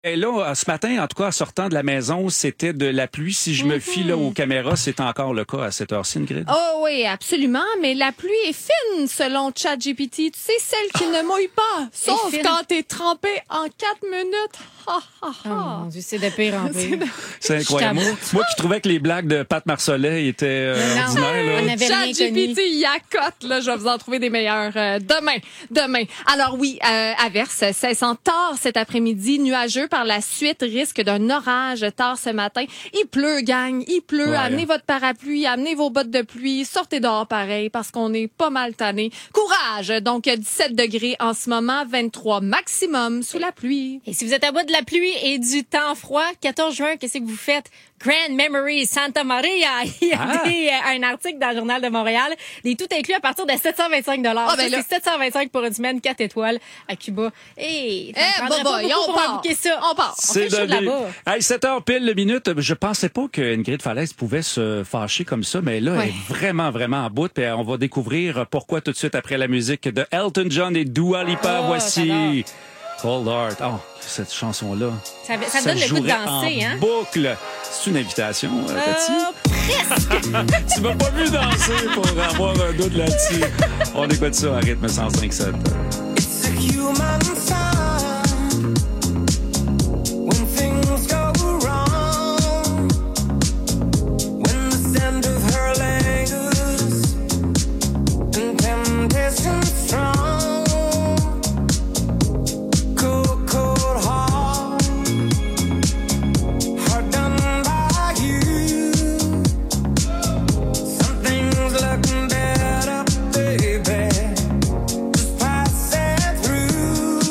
Et là, ce matin, en tout cas, en sortant de la maison, c'était de la pluie. Si je me fie là, aux caméras, c'est encore le cas à cette heure-ci, Ingrid. Oh oui, absolument. Mais la pluie est fine, selon ChatGPT. Tu sais, celle qui ne mouille pas. Sauf quand t'es trempé en 4 minutes. Oh mon Dieu, c'est de pire en pire. C'est incroyable. Moi qui trouvais que les blagues de Pat Marcelet étaient ordinaires. On avait rien connu. ChatGPT, il accote. Là, je vais vous en trouver des meilleurs demain. Alors oui, averse, cessant tard cet après-midi, nuageux par la suite, risque d'un orage tard ce matin. Il pleut, gang, il pleut. Ouais. Amenez votre parapluie, amenez vos bottes de pluie, sortez dehors pareil parce qu'on est pas mal tanné. Courage! Donc 17 degrés en ce moment, 23 maximum sous la pluie. Et si vous êtes à bout de la pluie et du temps froid, 14 juin, qu'est-ce que vous faites? Grand Memory Santa Maria. Il y a un article dans le Journal de Montréal. Des tout inclus à partir de 725 $. Ah, ben là. C'est 725 pour une semaine, 4 étoiles à Cuba. On part. C'est de là-bas. Hey, 7h pile le minute. Je pensais pas que Ingrid Falaise pouvait se fâcher comme ça, mais là, elle est vraiment, vraiment en bout. Puis on va découvrir pourquoi tout de suite après la musique de Elton John et Dua Lipa. Voici Cold Heart. Oh, cette chanson-là. Ça donne le goût de danser, en boucle. C'est une invitation, Cathy? Presque. Tu m'as pas vu danser pour avoir un doute là-dessus. On écoute ça à rythme 105.7. It's a human sign when things go wrong, when the scent of her lingers and temptation strong. Cold, cold heart, hard done by you. Something's looking better, baby. Just pass it through.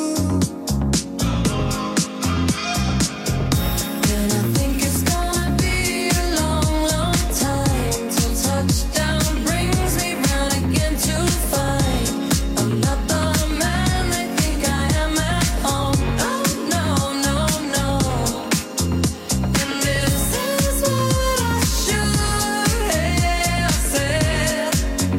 And I think it's gonna be a long, long time till touchdown brings me round again to find I'm not the man they think I am at home. Oh no, no, no. And this is what I should have said.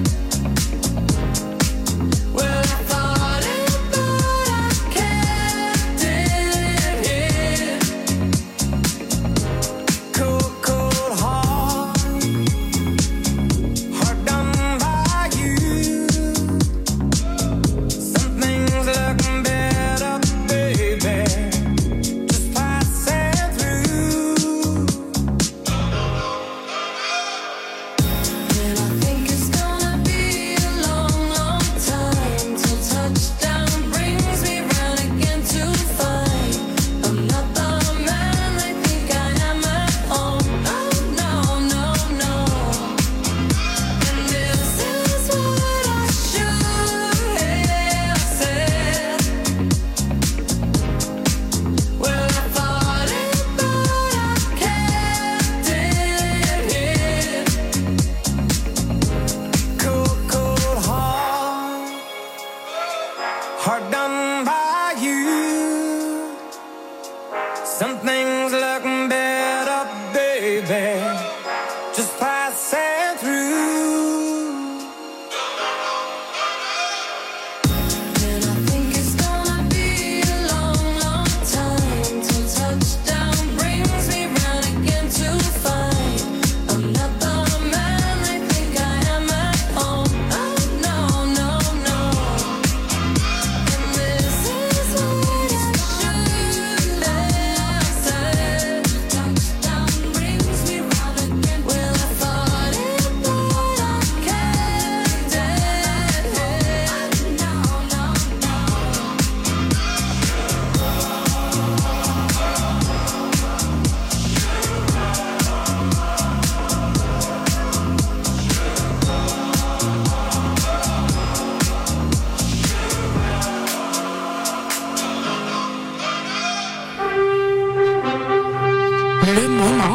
Well, I thought it, but I kept it here. Cold, cold heart, hard done by you. Something's looking better, baby. Just pass it through. And I think it's gonna be a long, long time till touchdown brings me round again to find I'm not the man they think I am at home. Oh no, no, no. And this is what I should have said. Well, I thought it, but I kept it here. Cold, cold heart, hard done by you. Something's looking better, baby. Just pass it through. And I think it's gonna be a long, long time till touchdown brings me round again to find I'm not the man they think I am at home. Oh no, no, no. And this is what I should have said. Touchdown brings me round again. Well, I thought it, but I kept it here. No, no, no. Le moment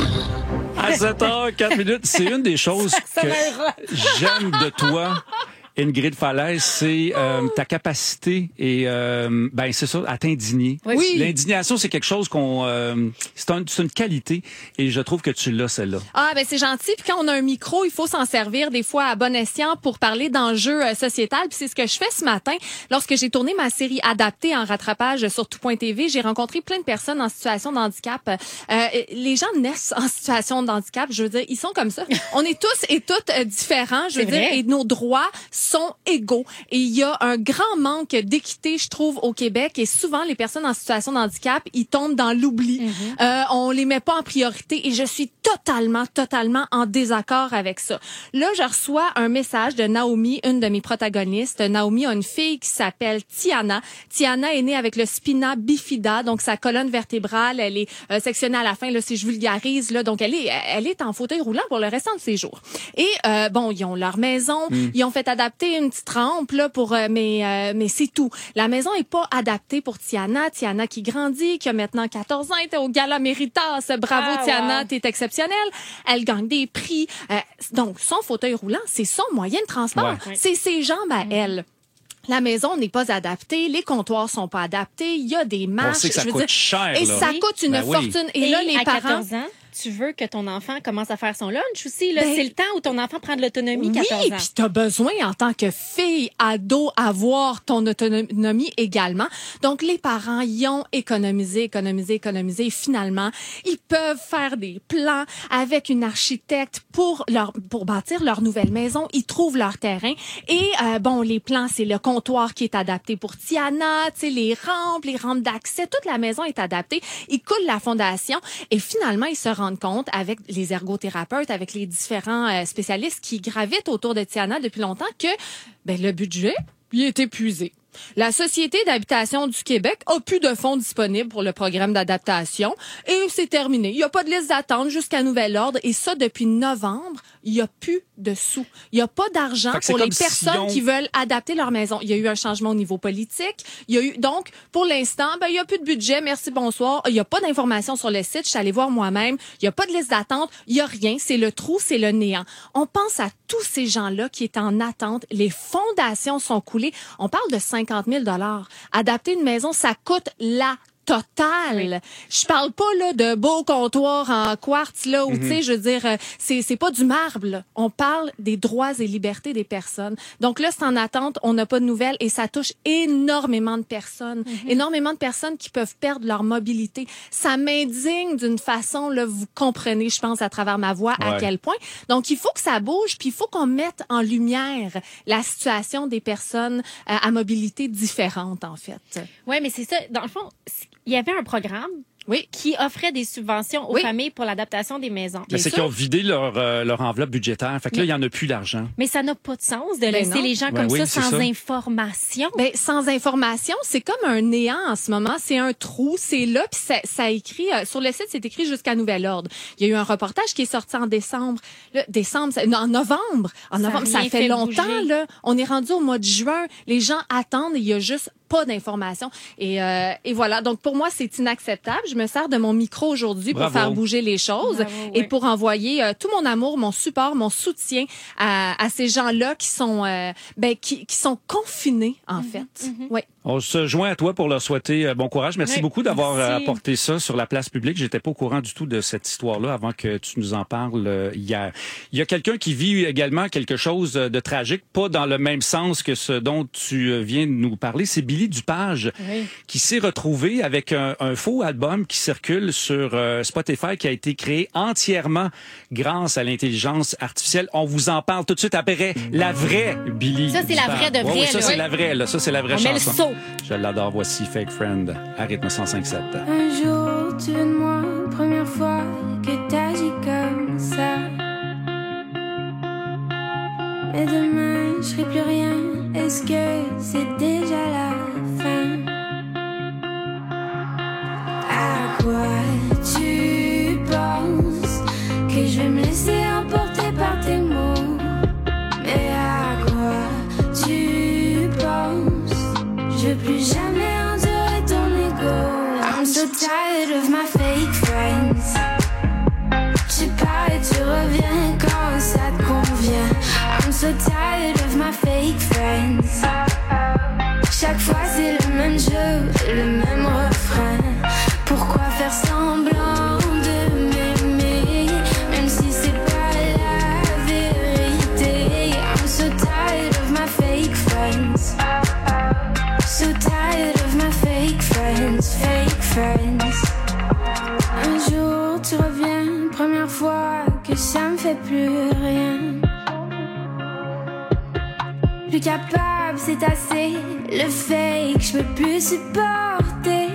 À 7h04, c'est une des choses que j'aime de toi. Ingrid Falaise, c'est ta capacité et c'est ça, à t'indigner. Oui. L'indignation, c'est quelque chose c'est une qualité et je trouve que tu l'as, celle-là. Ah, ben c'est gentil. Puis quand on a un micro, il faut s'en servir des fois à bon escient pour parler d'enjeux sociétals. Puis c'est ce que je fais ce matin. Lorsque j'ai tourné ma série adaptée en rattrapage sur tout.tv, j'ai rencontré plein de personnes en situation de handicap. Les gens naissent en situation de handicap. Je veux dire, ils sont comme ça. On est tous et toutes différents, je veux dire, et nos droits sont égaux. Et il y a un grand manque d'équité, je trouve, au Québec. Et souvent, les personnes en situation de handicap, ils tombent dans l'oubli. On les met pas en priorité. Et je suis totalement en désaccord avec ça. Là, je reçois un message de Naomi, une de mes protagonistes. Naomi a une fille qui s'appelle Tiana. Tiana est née avec le spina bifida, donc sa colonne vertébrale, elle est sectionnée à la fin, là, si je vulgarise, là, donc elle est en fauteuil roulant pour le restant de ses jours. Et ils ont leur maison, ils ont fait adapter une petite rampe là mais c'est tout. La maison est pas adaptée pour Tiana. Tiana qui grandit, qui a maintenant 14 ans, était au Gala Méritas. Bravo Tiana, t'es exceptionnelle. Elle gagne des prix. Donc son fauteuil roulant, c'est son moyen de transport. Ouais. C'est ses jambes à elle. La maison n'est pas adaptée, les comptoirs sont pas adaptés, il y a des marches. On sait que ça coûte cher, et là. ça coûte une fortune. Et là, les à parents... 14 ans, tu veux que ton enfant commence à faire son lunch aussi. Là. Ben, c'est le temps où ton enfant prend de l'autonomie, 14 ans. Oui, puis t'as besoin en tant que fille, ado, avoir ton autonomie également. Donc, les parents y ont économisé. Et finalement, ils peuvent faire des plans avec une architecte pour bâtir leur nouvelle maison. Ils trouvent leur terrain. Et, les plans, c'est le comptoir qui est adapté pour Tiana, tu sais, les rampes d'accès. Toute la maison est adaptée. Ils coulent la fondation. Et finalement, ils se rendent compte avec les ergothérapeutes, avec les différents spécialistes qui gravitent autour de Tiana depuis longtemps que le budget, il est épuisé. La Société d'habitation du Québec a plus de fonds disponibles pour le programme d'adaptation et c'est terminé. Il n'y a pas de liste d'attente jusqu'à nouvel ordre et ça depuis novembre, il n'y a plus de sous. Il n'y a pas d'argent pour les personnes qui veulent adapter leur maison. Il y a eu un changement au niveau politique. Donc, pour l'instant, il n'y a plus de budget. Merci, bonsoir. Il n'y a pas d'informations sur le site. Je suis allée voir moi-même. Il n'y a pas de liste d'attente. Il n'y a rien. C'est le trou, c'est le néant. On pense à tous ces gens-là qui étaient en attente. Les fondations sont coulées. On parle de 50 000 $. Adapter une maison, ça coûte la totale. Je parle pas là de beaux comptoirs en quartz là où tu sais, je veux dire c'est pas du marbre. Là. On parle des droits et libertés des personnes. Donc là c'est en attente, on n'a pas de nouvelles et ça touche énormément de personnes, énormément de personnes qui peuvent perdre leur mobilité. Ça m'indigne d'une façon là, vous comprenez, je pense à travers ma voix à quel point. Donc il faut que ça bouge puis il faut qu'on mette en lumière la situation des personnes à mobilité différente en fait. Ouais, mais c'est ça dans le fond, il y avait un programme qui offrait des subventions aux familles pour l'adaptation des maisons. Mais c'est qu'ils ont vidé leur enveloppe budgétaire. Fait que là, il n'y en a plus d'argent. Mais ça n'a pas de sens de laisser les gens comme ça sans information. Sans information, c'est comme un néant en ce moment. C'est un trou, c'est là, puis ça écrit... sur le site, c'est écrit jusqu'à nouvel ordre. Il y a eu un reportage qui est sorti en décembre. En novembre. Ça fait longtemps, là. On est rendu au mois de juin. Les gens attendent et il y a juste pas d'informations. Et voilà. Donc, pour moi, c'est inacceptable. Je me sers de mon micro aujourd'hui pour faire bouger les choses et pour envoyer tout mon amour, mon support, mon soutien à ces gens-là qui sont qui sont confinés, en fait. Oui. On se joint à toi pour leur souhaiter bon courage. Merci beaucoup d'avoir apporté ça sur la place publique. J'étais pas au courant du tout de cette histoire-là avant que tu nous en parles hier. Il y a quelqu'un qui vit également quelque chose de tragique, pas dans le même sens que ce dont tu viens de nous parler. C'est Billy Dupage qui s'est retrouvé avec un faux album qui circule sur Spotify qui a été créé entièrement grâce à l'intelligence artificielle. On vous en parle tout de suite après la vraie Billy Ça, c'est Dupage. la vraie de vraie. Ça, c'est la vraie. Là. Ça, c'est la vraie On chanson. met le saut. Je l'adore. Voici Fake Friend à rythme 105.7. Un jour, tu veux de moi, première fois que t'agis comme ça. Mais demain, je serai plus rien. Est-ce que c'est déjà la fin? À quoi tu penses que je vais me laisser emporter par tes mots? Mais à quoi tu penses? Je veux plus jamais endurer ton ego. I'm so tired of my fake friends. Tu pars et tu reviens quand ça te convient. I'm so tired of my fake friends. friends. So tired of my fake friends, fake friends. Un jour tu reviens, première fois que ça me fait plus rien. Plus capable, c'est assez. Le fake, je peux plus supporter.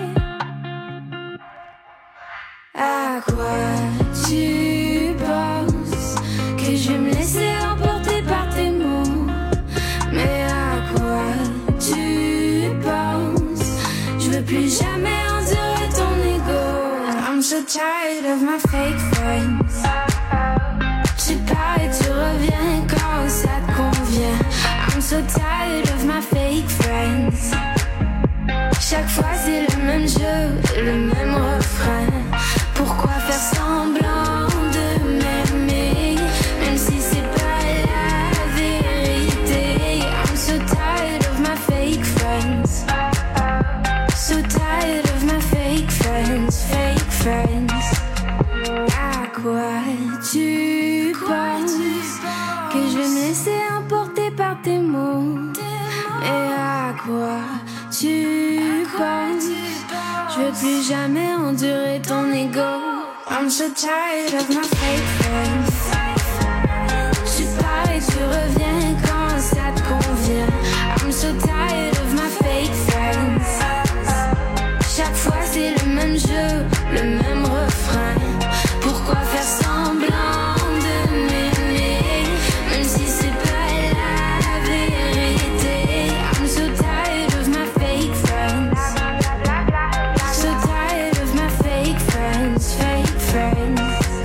À quoi tu penses que je vais me laisser emporter par tes mots? Mais à quoi tu penses? Je veux plus jamais endurer ton ego. I'm so tired of my fake friends. Tu pars et tu reviens quand ça te convient. I'm so tired of my fake friends. Chaque fois c'est le même jeu, le même refrain. Pourquoi faire semblant de m'aimer, même si c'est pas la vérité? I'm so tired of my fake friends. So tired of my fake friends, fake friends. À quoi tu penses que je vais me laisser emporter par tes mots? Et à quoi tu penses? Je veux plus jamais endurer ton ego. I'm so tired of my fake friends. Tu pars et tu reviens quand ça te convient. I'm so tired of my fake friends. Chaque fois c'est le même jeu, le même refrain. Pourquoi faire semblant de m'aimer, même si c'est pas la vérité? I'm so tired of my fake friends. So tired of my fake friends, fake friends.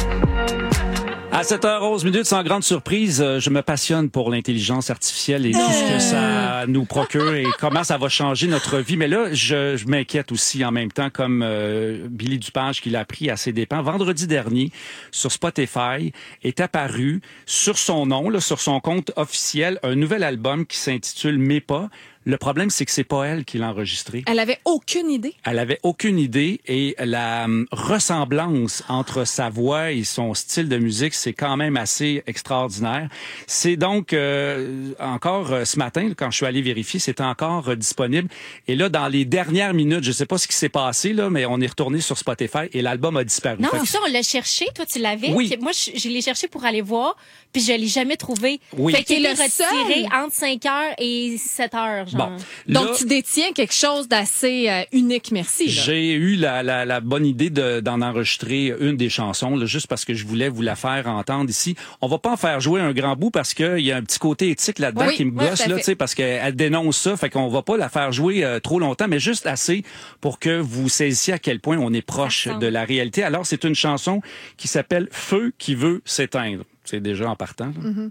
À 7h11, sans grande surprise, je me passionne pour l'intelligence artificielle et tout ce que ça nous procure et comment ça va changer notre vie. Mais là, je m'inquiète aussi en même temps, comme Billy Dupage qui l'a appris à ses dépens. Vendredi dernier, sur Spotify, est apparu sur son nom, là, sur son compte officiel, un nouvel album qui s'intitule Mes pas. Le problème, c'est que c'est pas elle qui l'a enregistré. Elle avait aucune idée. Elle avait aucune idée et la ressemblance entre sa voix et son style de musique, c'est quand même assez extraordinaire. C'est donc encore ce matin, quand je suis allé vérifier, c'est encore disponible. Et là, dans les dernières minutes, je sais pas ce qui s'est passé là, mais on est retourné sur Spotify et l'album a disparu. Non, Fait que- ça, on l'a cherché. Toi, tu l'avais. Oui. Moi, je l'ai cherché pour aller voir, puis je l'ai jamais trouvé. Oui. Fait qu'il T'es est le retiré seul. entre 5h et 7h, genre. Bon, Donc, là, tu détiens quelque chose d'assez unique, merci. Là. j'ai eu la bonne idée d'en enregistrer une des chansons, là, juste parce que je voulais vous la faire entendre ici. On va pas en faire jouer un grand bout parce qu'il y a un petit côté éthique là-dedans Oui, qui me oui, gosse, tout à là, fait. tu sais, parce qu'elle dénonce ça, fait qu'on va pas la faire jouer trop longtemps, mais juste assez pour que vous saisissiez à quel point on est proche Ça ressemble. de la réalité. Alors, c'est une chanson qui s'appelle Feu qui veut s'éteindre. C'est déjà en partant. Là. Mm-hmm.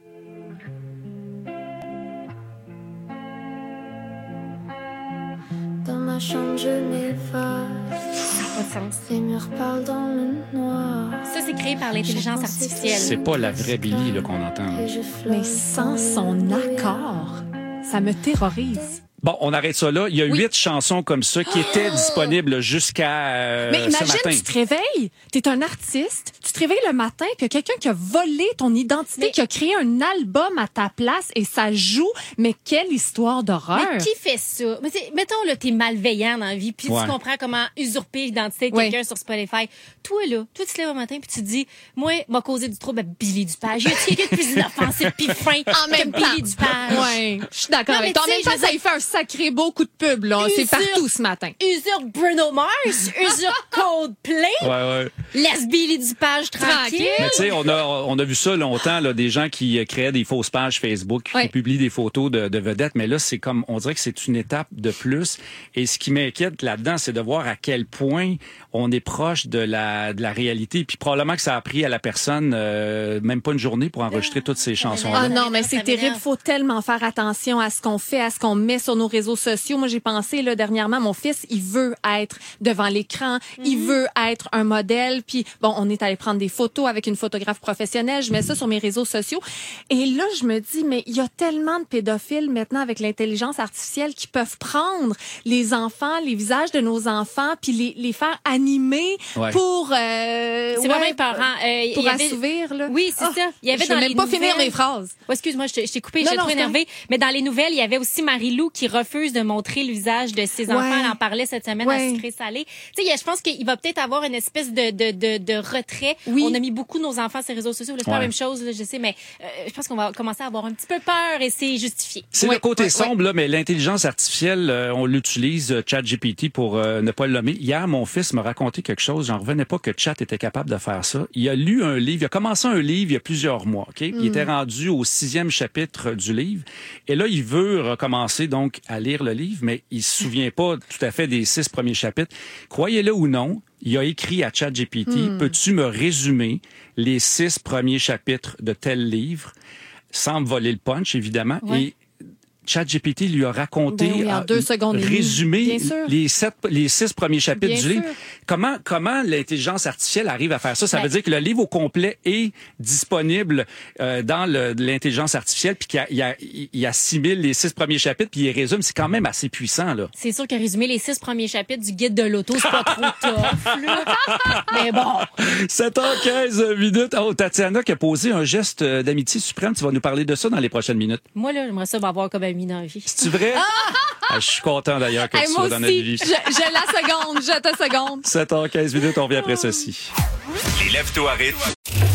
Dans ma chambre, je m'efface. Pas de sens. Les murs parlent dans le noir. Ça, c'est créé par l'intelligence artificielle. C'est pas la vraie Billy là, qu'on entend. là. Et je flotte Mais sans son accord, ça me terrorise. Bon, on arrête ça là. Il y a 8 chansons comme ça qui étaient disponibles jusqu'à Mais ce imagine, matin. tu te réveilles, t'es un artiste, tu te réveilles le matin, puis il y a quelqu'un qui a volé ton identité, Mais- qui a créé un album à ta place et ça joue. Mais quelle histoire d'horreur! Mais qui fait ça? Mais mettons, là, t'es malveillant dans la vie, puis Ouais. tu comprends comment usurper l'identité de Ouais. quelqu'un sur Spotify. Toi, tu te lèves un matin, puis tu te dis, moi, m'a causé du trouble à Billy Dupage. Y a-t-il quelqu'un de plus inoffensif puis fin En même que temps. Billy Dupage? Ouais, je suis d'accord Non, avec mais toi. En tu sais, même temps, je veux ça y fait un sacré beau coup de pub, là. C'est Usurpe. partout ce matin. Usurpe Bruno Mars, usurpe Coldplay, Ouais. laisse Billy Dupage tranquille. Mais tu sais, on a vu ça longtemps, là, des gens qui créaient des fausses pages Facebook, Ouais. qui publient des photos de vedettes. Mais là, c'est comme, on dirait que c'est une étape de plus. Et ce qui m'inquiète là-dedans, c'est de voir à quel point on est proche de la réalité. Puis probablement que ça a pris à la personne même pas une journée pour enregistrer toutes ces chansons-là. Ah non, mais c'est Ça terrible. m'énerve. Faut tellement faire attention à ce qu'on fait, à ce qu'on met sur nos nos réseaux sociaux. Moi, j'ai pensé, là, dernièrement, mon fils, il veut être devant l'écran, il veut être un modèle. Puis, bon, on est allé prendre des photos avec une photographe professionnelle. Je mets ça sur mes réseaux sociaux. Et là, je me dis, mais il y a tellement de pédophiles maintenant avec l'intelligence artificielle qui peuvent prendre les enfants, les visages de nos enfants, puis les faire animer pour... c'est vraiment épeurant. Pour assouvir, là. Oui, c'est ça. Il y avait je dans vais les même pas finir nouvelles- mes phrases. Oh, excuse-moi, je t'ai coupé, Non, j'étais non, trop c'est énervée. Mais dans les nouvelles, il y avait aussi Marie-Lou qui refuse de montrer le visage de ses enfants. Elle en parlait cette semaine à Sucré Salé. Tu sais, je pense qu'il va peut-être avoir une espèce de retrait. Oui. On a mis beaucoup nos enfants sur les réseaux sociaux. Là, c'est pas la même chose, là, je sais, mais je pense qu'on va commencer à avoir un petit peu peur et c'est justifié. C'est le côté sombre, là, mais l'intelligence artificielle, on l'utilise, ChatGPT, pour ne pas le nommer. Hier, mon fils m'a raconté quelque chose. J'en revenais pas que Chat était capable de faire ça. Il a lu un livre. Il a commencé un livre il y a plusieurs mois. OK? Il était rendu au 6e chapitre du livre. Et là, il veut recommencer donc à lire le livre, mais il se souvient pas tout à fait des 6 premiers chapitres. Croyez-le ou non, il a écrit à ChatGPT, peux-tu me résumer les 6 premiers chapitres de tel livre, sans me voler le punch, évidemment. Et ChatGPT lui a raconté, en 2 secondes et demie. résumé Bien sûr. les 6 premiers chapitres Bien du livre. sûr. Comment l'intelligence artificielle arrive à faire ça? Ça Ben, veut dire que le livre au complet est disponible dans l'intelligence artificielle, puis qu'il assimile les 6 premiers chapitres, puis il les résume. C'est quand même assez puissant, là. C'est sûr que résumer les 6 premiers chapitres du guide de l'auto, c'est pas trop tough, là. Mais bon. 7h15 minutes. Oh, Tatiana qui a posé un geste d'amitié suprême. Tu vas nous parler de ça dans les prochaines minutes. Moi, là, j'aimerais ça m'avoir comme ami dans la vie. C'est-tu vrai? Ah, je suis content d'ailleurs que Hey, tu moi sois dans notre aussi, vie. je la seconde, je te seconde. 7h15 minutes, on revient après ceci. Les lève-tôt à rythme.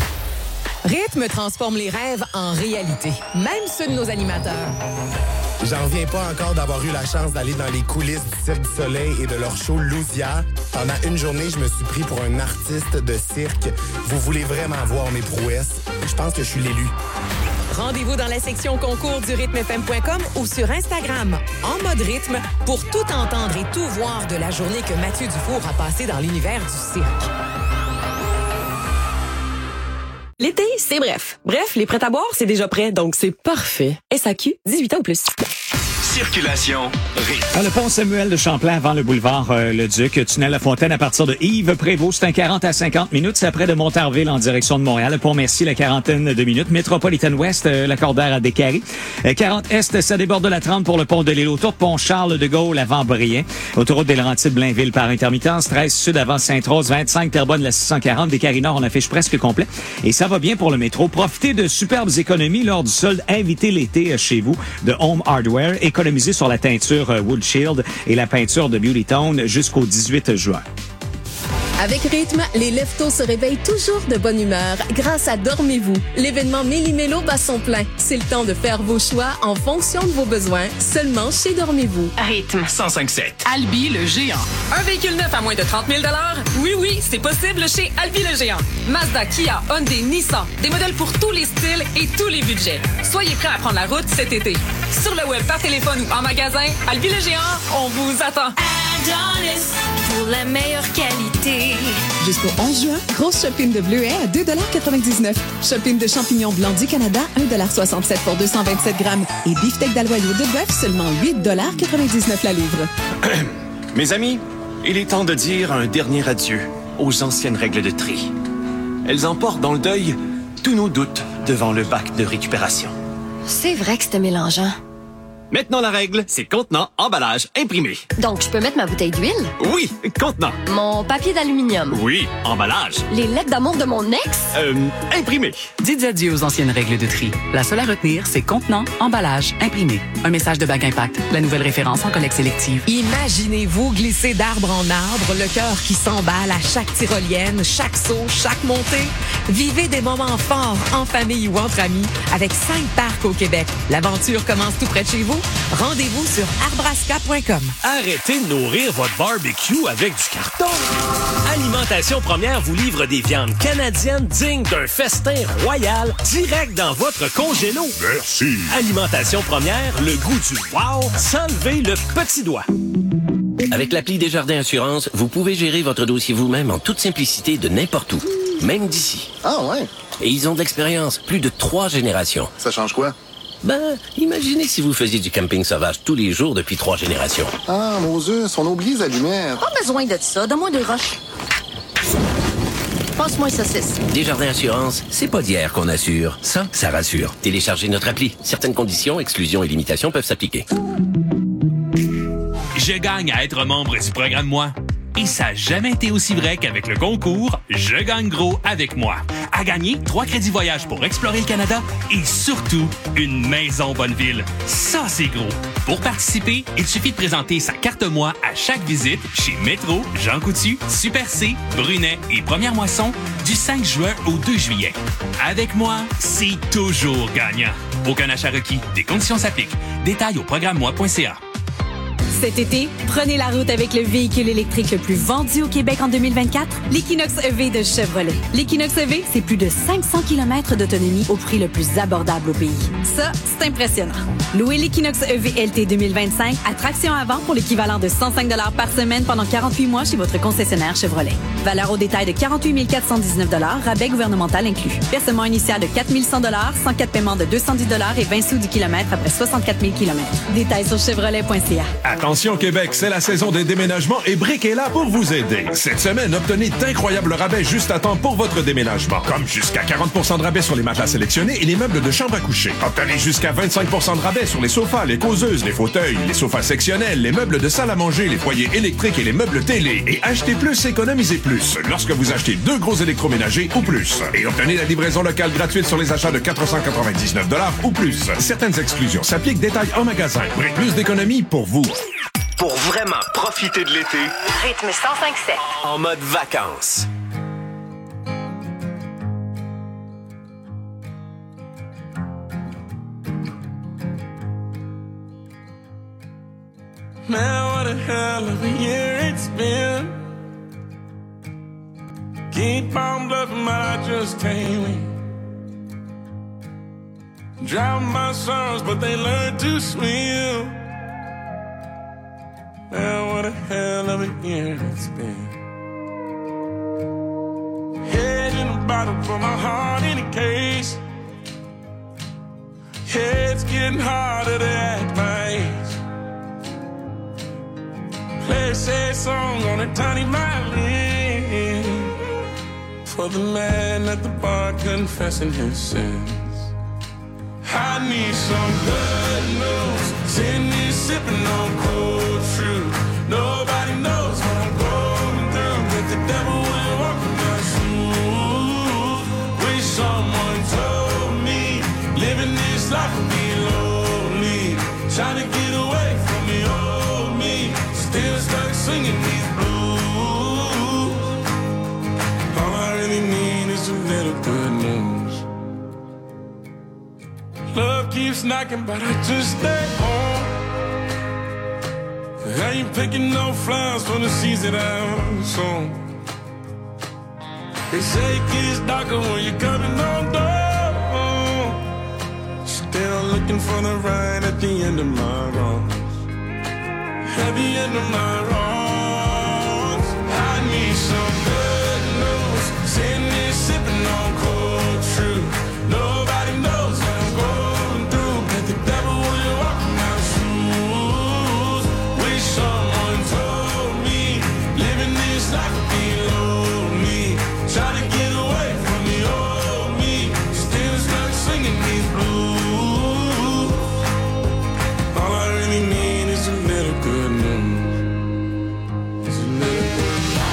Rythme transforme les rêves en réalité, même ceux de nos animateurs. J'en reviens pas encore d'avoir eu la chance d'aller dans les coulisses du Cirque du Soleil et de leur show Lousia. Pendant une journée, je me suis pris pour un artiste de cirque. Vous voulez vraiment voir mes prouesses? Je pense que je suis l'élu. Rendez-vous dans la section concours du rythmefm.com ou sur Instagram, en mode rythme, pour tout entendre et tout voir de la journée que Mathieu Dufour a passée dans l'univers du cirque. L'été, c'est bref. Bref, les prêts à boire, c'est déjà prêt, donc c'est parfait. SAQ, 18 ans ou plus. Circulation rythme. Le pont Samuel de Champlain avant le boulevard Le Duc, tunnel La Fontaine à partir de Yves-Prévost, c'est un 40 à 50 minutes. C'est après de Montarville en direction de Montréal. Le pont Mercier, la quarantaine de minutes. Métropolitaine Ouest, la Cordaire à Décarie. 40 Est, ça déborde de la 30 pour le pont de l'île autour. Pont Charles de Gaulle avant Briey. Autoroute des Laurentides, Blainville par intermittence. 13 Sud avant Sainte-Rose. 25 Terrebonne, la 640. Décarie Nord, on affiche presque complet. Et ça va bien pour le métro. Profitez de superbes économies lors du solde Invitez l'été chez vous de Home Hardware. Économisez sur la teinture Wood Shield et la peinture de Beauty Tone jusqu'au 18 juin. Avec Rythme, les leftos se réveillent toujours de bonne humeur grâce à Dormez-vous. L'événement Méli-Mélo bat son plein. C'est le temps de faire vos choix en fonction de vos besoins, seulement chez Dormez-vous. Rythme. 105.7. Albi le géant. Un véhicule neuf à moins de 30 000 $? Oui, c'est possible chez Albi le géant. Mazda, Kia, Hyundai, Nissan. Des modèles pour tous les styles et tous les budgets. Soyez prêts à prendre la route cet été. Sur le web, par téléphone ou en magasin, Albi le géant, on vous attend. Adonis, pour la meilleure qualité. Jusqu'au 11 juin, grosse shopping de bleuets à 2,99 $. Shopping de champignons blancs du Canada, 1,67 $ pour 227 grammes. Et beefsteak d'aloyau de bœuf, seulement 8,99 $ la livre. Mes amis, il est temps de dire un dernier adieu aux anciennes règles de tri. Elles emportent dans le deuil tous nos doutes devant le bac de récupération. C'est vrai que c'était mélangeant. Maintenant, la règle, c'est contenant, emballage, imprimé. Donc, je peux mettre ma bouteille d'huile? Oui, contenant. Mon papier d'aluminium? Oui, emballage. Les lettres d'amour de mon ex? Imprimé. Dites adieu aux anciennes règles de tri. La seule à retenir, c'est contenant, emballage, imprimé. Un message de Bac Impact, la nouvelle référence en collecte sélective. Imaginez-vous glisser d'arbre en arbre, le cœur qui s'emballe à chaque tyrolienne, chaque saut, chaque montée. Vivez des moments forts en famille ou entre amis avec 5 parcs au Québec. L'aventure commence tout près de chez vous. Rendez-vous sur arbrasca.com. Arrêtez de nourrir votre barbecue avec du carton. Alimentation Première vous livre des viandes canadiennes dignes d'un festin royal direct dans votre congélo. Merci. Alimentation Première, le goût du wow sans lever le petit doigt. Avec l'appli Desjardins Assurance, vous pouvez gérer votre dossier vous-même en toute simplicité de n'importe où, même d'ici. Ah ouais? Et ils ont de l'expérience, plus de 3 générations. Ça change quoi? Imaginez si vous faisiez du camping sauvage tous les jours depuis 3 générations. Ah, Moses, on oublie les allumettes. Pas besoin de ça. Donne-moi 2 roches. Passe-moi une saucisse. Desjardins Assurance, c'est pas d'hier qu'on assure. Ça rassure. Téléchargez notre appli. Certaines conditions, exclusions et limitations peuvent s'appliquer. Je gagne à être membre du programme Moi. Et ça n'a jamais été aussi vrai qu'avec le concours Je gagne gros avec moi. À gagner 3 crédits voyage pour explorer le Canada et surtout une maison Bonneville. Ça, c'est gros. Pour participer, il suffit de présenter sa carte Moi à chaque visite chez Métro, Jean Coutu, Super C, Brunet et Première Moisson du 5 juin au 2 juillet. Avec moi, c'est toujours gagnant. Aucun achat requis. Des conditions s'appliquent. Détails au programme-moi.ca. Cet été, prenez la route avec le véhicule électrique le plus vendu au Québec en 2024, l'Equinox EV de Chevrolet. L'Equinox EV, c'est plus de 500 km d'autonomie au prix le plus abordable au pays. Ça, c'est impressionnant. Louez l'Equinox EV LT 2025 à traction avant pour l'équivalent de 105 $ par semaine pendant 48 mois chez votre concessionnaire Chevrolet. Valeur au détail de 48 419 $, rabais gouvernemental inclus. Versement initial de 4 100 $, 104 paiements de 210 $ et 20 sous du kilomètre après 64 000 km. Détails sur chevrolet.ca. Attention Québec, c'est la saison des déménagements et Brick est là pour vous aider. Cette semaine, obtenez d'incroyables rabais juste à temps pour votre déménagement. Comme jusqu'à 40% de rabais sur les matelas sélectionnés et les meubles de chambre à coucher. Obtenez jusqu'à 25% de rabais sur les sofas, les causeuses, les fauteuils, les sofas sectionnels, les meubles de salle à manger, les foyers électriques et les meubles télé. Et achetez plus, économisez plus lorsque vous achetez 2 gros électroménagers ou plus. Et obtenez la livraison locale gratuite sur les achats de 499 $ ou plus. Certaines exclusions s'appliquent, détails en magasin. Brick, plus d'économie pour vous. Pour vraiment profiter de l'été, Rythme 105.7. en mode vacances. Man, what a hell of a year it's been. Keep on bluffing, but I just can't win. Drown my sorrows, but they learn to swim. Man, what a hell of a year it's been. Head in a bottle, for my heart in a case. Yeah, it's getting harder to act my age. Play a sad song on a tiny violin for the man at the bar confessing his sins. I need some good news. Sitting here sipping on cold truth. Nobody knows what I'm going through, but the devil will walk in my shoes. Wish someone told me living this life would be lonely. Trying to get away from the old me. Still stuck singing these blues. All I really need is a little good news. Love keeps knocking, but I just stay home. I ain't picking no flowers for the seeds that I've sown. They say it gets darker when you're coming on door. Still looking for the right at the end of my road. At the end of my road, I need some good news. Sitting here sipping on cold truth. Nobody knows what I'm going through, but the devil will walk in my shoes. Wish someone told me living this life would be lonely. Trying to get away from the old me. Still stuck singing these blues. All I really need is a little good news. It's a little good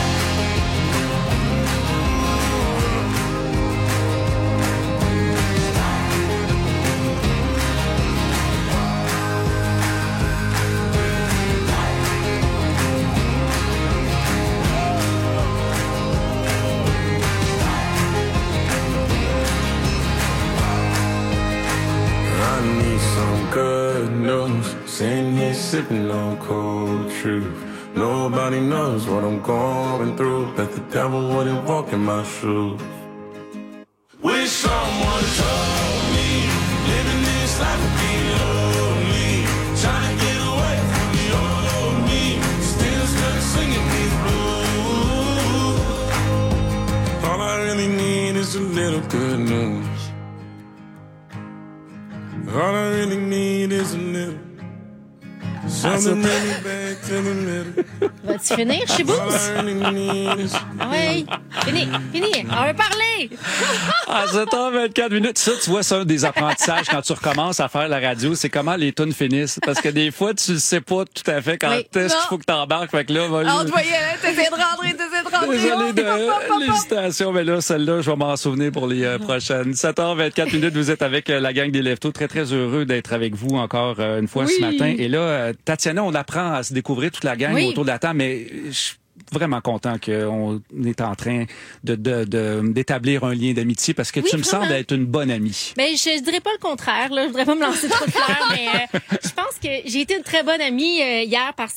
I need some good news. Sitting here sipping on cold truth. Nobody knows what I'm going through, but the devil wouldn't walk in my shoes. Wish someone told me living this life would be lonely. Trying to get away from the old me. Still stuck singing these blues. All I really need is a little good news. All I really Something really back to the middle. Vas-tu finir chez vous? Oui, fini. On va parler. À 7h24, ça, tu vois, c'est un des apprentissages quand tu recommences à faire la radio, c'est comment les tunes finissent. Parce que des fois, tu sais pas tout à fait quand est-ce qu'il faut que t'embarques. Fait que là, On te voyait, t'essaies de rentrer. Désolé de l'hésitation, mais là, celle-là, je vais m'en souvenir pour les prochaines. 7h24, vous êtes avec la gang des Leftos. Très, très heureux d'être avec vous encore une fois ce matin. Et là, Tatiana, on apprend à se découvrir toute la gang autour de la table, mais je suis vraiment content qu'on est en train d'établir un lien d'amitié parce que tu me sembles être une bonne amie. Ben, je dirais pas le contraire, là. Je voudrais pas me lancer trop de fleurs, mais je pense que j'ai été une très bonne amie hier parce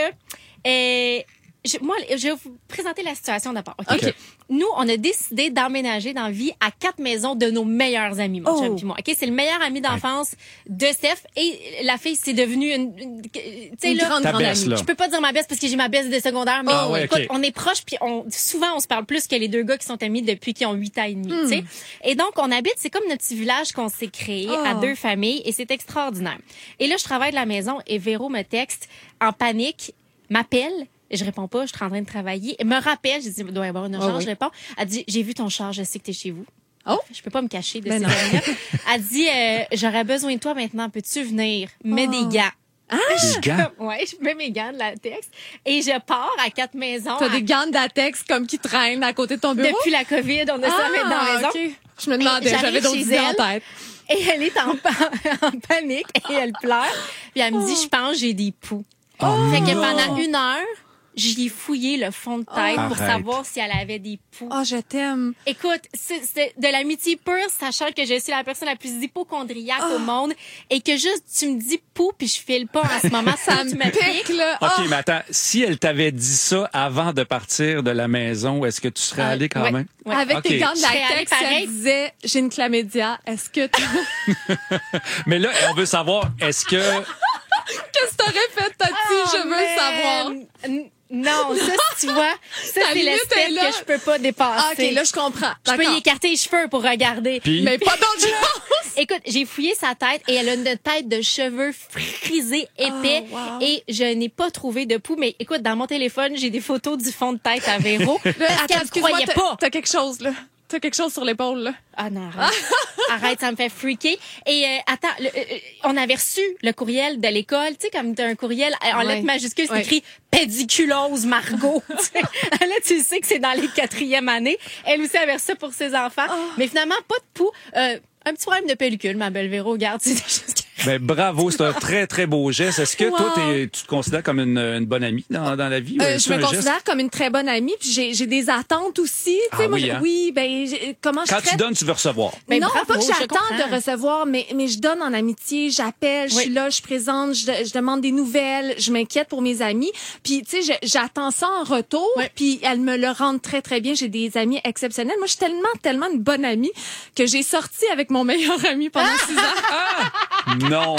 que je vais vous présenter la situation d'abord. OK. Nous, on a décidé d'emménager dans la vie à 4 maisons de nos meilleurs amis, mon chum puis moi. OK, c'est le meilleur ami d'enfance de Steph et la fille, c'est devenue une grande amie. Je peux pas dire ma best parce que j'ai ma best de secondaire, mais écoute, on est proches puis souvent on se parle plus que les deux gars qui sont amis depuis qu'ils ont 8 ans et demi, tu sais. Et donc on habite, c'est comme notre petit village qu'on s'est créé à 2 familles et c'est extraordinaire. Et là, je travaille de la maison et Véro me texte en panique, m'appelle. Je réponds pas, je suis en train de travailler. Elle me rappelle, j'ai dit, il doit y avoir une urgence, je réponds. Elle dit, j'ai vu ton char, je sais que t'es chez vous. Oh! Je peux pas me cacher de ces amis-là. Elle dit, j'aurais besoin de toi maintenant, peux-tu venir? Mets des gants. Ah! Des gants? Ouais, je mets mes gants de latex et je pars à 4 maisons. T'as des gants de latex comme qui traînent à côté de ton bureau? Depuis la COVID, on a ça mettre dans la maison. Okay. Je me demandais, j'avais d'autres idées en tête. Et elle est en panique et elle pleure. Puis elle me dit, je pense que j'ai des poux. Fait que pendant 1 heure, j'y ai fouillé le fond de tête pour savoir si elle avait des poux. Oh, je t'aime. Écoute, c'est de l'amitié pure, sachant que je suis la personne la plus hypocondriaque au monde et que juste tu me dis poux puis je file pas en ce moment, ça me pique là. OK, mais attends, si elle t'avait dit ça avant de partir de la maison, est-ce que tu serais allée quand même? Ouais. Avec tes gants de latex, elle disait j'ai une chlamydia. Est-ce que Mais là, on veut savoir, est-ce que qu'est-ce que t'aurais fait, Tati? Je veux savoir. Non, ça, tu vois, ça, c'est l'aspect que je peux pas dépasser. OK, là, je comprends. Je peux y écarter les cheveux pour regarder. Mais pas d'autre chose. Écoute, j'ai fouillé sa tête et elle a une tête de cheveux frisés, épais et je n'ai pas trouvé de poux. Mais écoute, dans mon téléphone, j'ai des photos du fond de tête à Véro. Parce qu'elle ne croyait pas. T'as quelque chose, là. T'as quelque chose sur l'épaule, là. Ah non, arrête. Arrête, ça me fait freaker. Et attends, on avait reçu le courriel de l'école, tu sais, comme t'as un courriel en lettres majuscules, c'est écrit pédiculose Margot. Là, tu sais que c'est dans les 4e années. Elle aussi avait reçu ça pour ses enfants. Mais finalement, pas de poux. Un petit problème de pellicule, ma belle Véro. Regarde, c'est des choses Ben, bravo, c'est un très, très beau geste. Est-ce que toi, tu te considères comme une bonne amie dans la vie? Je me considère comme une très bonne amie, puis j'ai des attentes aussi. Tu sais, moi, comment je Quand tu donnes, tu veux recevoir. Ben, non, pas que j'attends de recevoir, mais je donne en amitié, j'appelle, je suis là, je suis présente, je demande des nouvelles, je m'inquiète pour mes amis. Puis, tu sais, j'attends ça en retour, puis elles me le rendent très, très bien. J'ai des amis exceptionnels. Moi, je suis tellement une bonne amie que j'ai sorti avec mon meilleur ami pendant 6 ans. Non.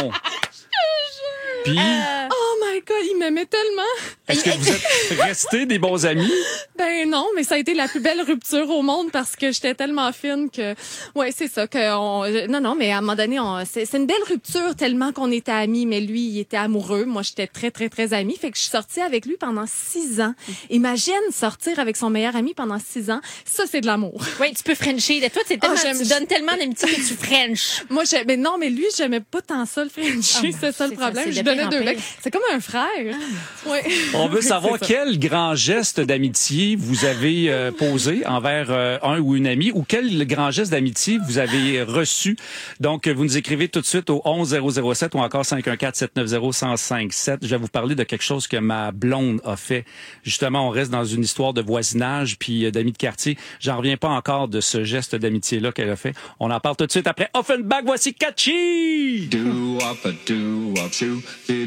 Puis, oh my God, il m'aimait tellement. Est-ce que vous êtes restés des bons amis? Ben non, mais ça a été la plus belle rupture au monde parce que j'étais tellement fine que, c'est ça non, mais à un moment donné, c'est une belle rupture tellement qu'on était amis, mais lui, il était amoureux. Moi, j'étais très, très, très amie. Fait que je suis sortie avec lui pendant 6 ans. Imagine sortir avec son meilleur ami pendant 6 ans. Ça, c'est de l'amour. Oui, tu peux frencher. Toi, c'est tellement, tu donnes tellement d'amitié que tu frenches. Moi, mais non, mais lui, j'aimais pas tant ça, le frencher. C'est ça le problème. Je donnais 2 becs. C'est comme un frère. Ouais. On veut savoir quel grand geste d'amitié vous avez posé envers un ou une amie ou quel grand geste d'amitié vous avez reçu. Donc, vous nous écrivez tout de suite au 11007 ou encore 514-790-1057. Je vais vous parler de quelque chose que ma blonde a fait. Justement, on reste dans une histoire de voisinage puis d'amis de quartier. J'en reviens pas encore de ce geste d'amitié-là qu'elle a fait. On en parle tout de suite après Offenbach. Voici Catchy! Do-up-a-do-up-shoo,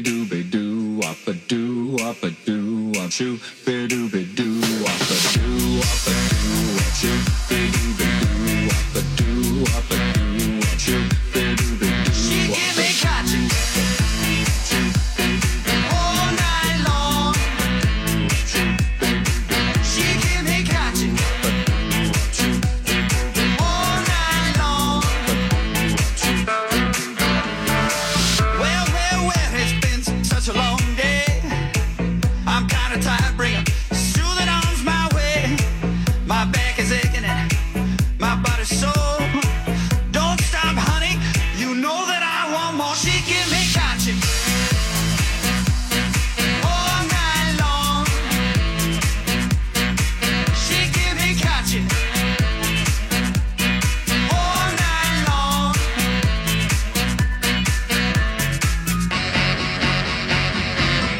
be-do-be-do-up-a-do-up-a-do-up-shoo, be-do-be-do-up-a-do-up-a-do-up-shoo, be-do-be-do-up-a-do-up-a-do-up-shoo, be-do-be-do-up-a-do-up-a-do-up-shoo. She give me catchy all night long. She give me catchy all night long. Well, it's been such a long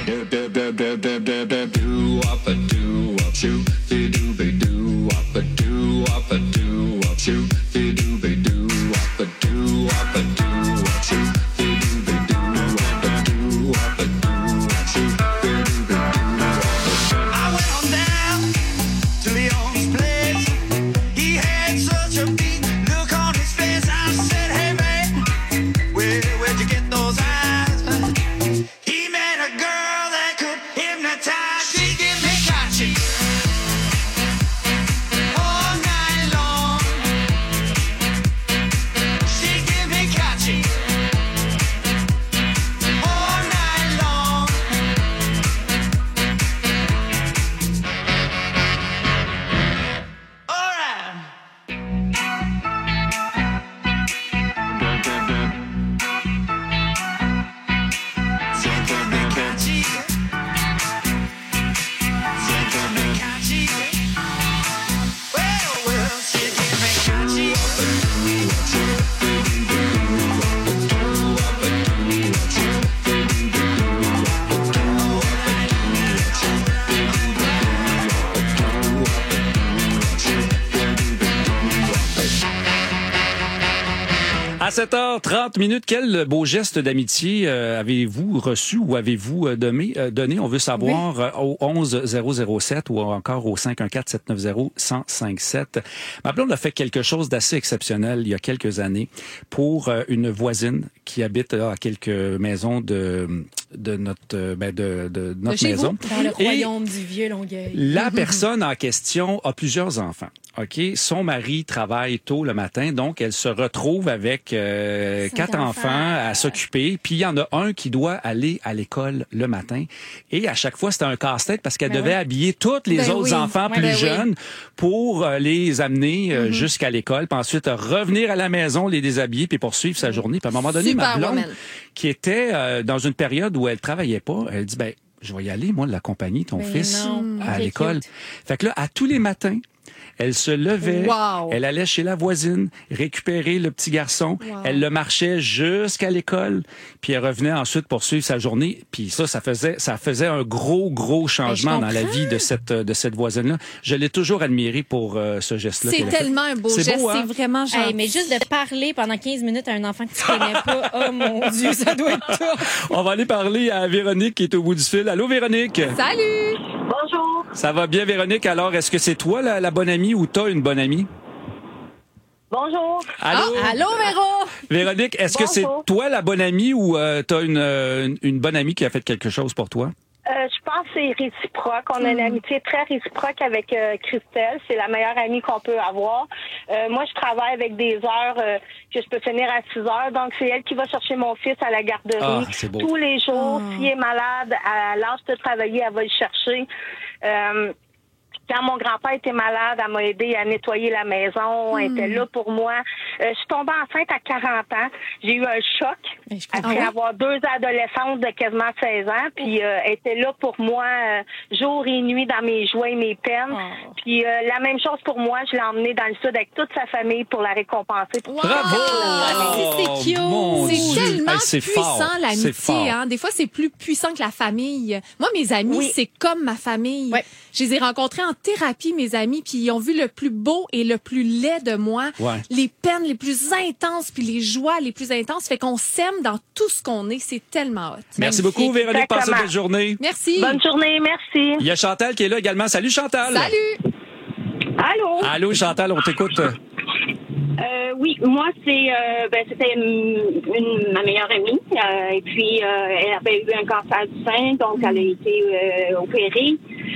À 7h30, quel beau geste d'amitié avez-vous reçu ou avez-vous donné? On veut savoir au 11007 ou encore au 514-790-1057. Ma blonde a fait quelque chose d'assez exceptionnel il y a quelques années pour une voisine qui habite à quelques maisons de notre notre maison. Dans le royaume du vieux Longueuil. La personne en question a plusieurs enfants. OK, son mari travaille tôt le matin, donc elle se retrouve avec 4 enfants à s'occuper, puis il y en a un qui doit aller à l'école le matin. Et à chaque fois, c'était un casse-tête parce qu'elle devait habiller tous les autres enfants plus jeunes pour les amener jusqu'à l'école, puis ensuite revenir à la maison, les déshabiller, puis poursuivre sa journée. Puis à un moment donné, ma blonde, qui était dans une période où elle travaillait pas, elle dit, je vais y aller, moi, l'accompagner, ton fils, à l'école. Fait que là, à tous les matins, elle se levait, elle allait chez la voisine, récupérer le petit garçon, elle le marchait jusqu'à l'école, puis elle revenait ensuite poursuivre sa journée. Puis ça faisait un gros changement dans la vie de cette voisine-là. Je l'ai toujours admirée pour ce geste-là. C'est tellement un beau geste, beau, hein? C'est vraiment gentil. Mais juste de parler pendant 15 minutes à un enfant que tu connais pas, oh mon Dieu, ça doit être tough. On va aller parler à Véronique qui est au bout du fil. Allô, Véronique? Salut! Bonjour. Ça va bien, Véronique? Alors, est-ce que c'est toi la bonne amie ou t'as une bonne amie? Bonjour. Allô? Allô, Véro? Véronique, est-ce que c'est toi la bonne amie ou t'as une bonne amie qui a fait quelque chose pour toi? Je pense que c'est réciproque. On a une amitié très réciproque avec Christelle. C'est la meilleure amie qu'on peut avoir. Moi, je travaille avec des heures que je peux finir à 6 heures. Donc, c'est elle qui va chercher mon fils à la garderie. Tous les jours. S'il est malade, à l'âge de travailler, elle va le chercher. Quand mon grand-père était malade, elle m'a aidé à nettoyer la maison. Elle était là pour moi. Je suis tombée enceinte à 40 ans. J'ai eu un choc après avoir 2 adolescentes de quasiment 16 ans. Puis elle était là pour moi jour et nuit dans mes joies et mes peines. Puis la même chose pour moi. Je l'ai emmenée dans le sud avec toute sa famille pour la récompenser. Bravo! C'est cute. Mon C'est Dieu. tellement C'est puissant, fort. C'est l'amitié. fort. Hein? Des fois, c'est plus puissant que la famille. Moi, mes amis, c'est comme ma famille. Je les ai rencontrés en thérapie, mes amis, puis ils ont vu le plus beau et le plus laid de moi. Les peines les plus intenses, puis les joies les plus intenses. Fait qu'on s'aime dans tout ce qu'on est. C'est tellement hot. Merci beaucoup, Véronique. Passez une belle journée. Merci. Bonne journée, merci. Il y a Chantal qui est là également. Salut, Chantal. Salut. Allô. Allô, Chantal, on t'écoute. Oui, moi, c'était ma meilleure amie. Et puis, elle avait eu un cancer du sein, donc elle a été opérée.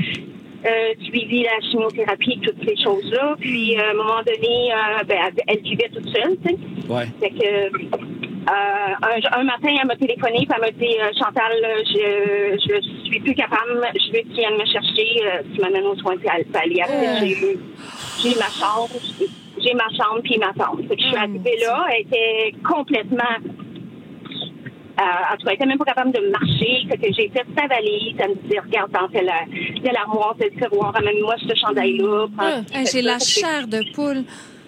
Suivi la chimiothérapie, toutes ces choses-là. Puis, à un moment donné, elle vivait toute seule, tu sais. Fait que, un matin, elle m'a téléphoné, puis elle m'a dit, Chantal, je suis plus capable, je veux que tu viennes me chercher, tu m'amènes aux soins palliatifs. J'ai ma chambre, puis ma tante. Fait que je suis arrivée là, elle était complètement... en tout cas, elle était même pas capable de marcher. Fait que j'ai fait sa valise. Elle me dit, regarde, dans telle armoire, tel tiroir, ramène-moi ce chandail-là. J'ai la chair de poule.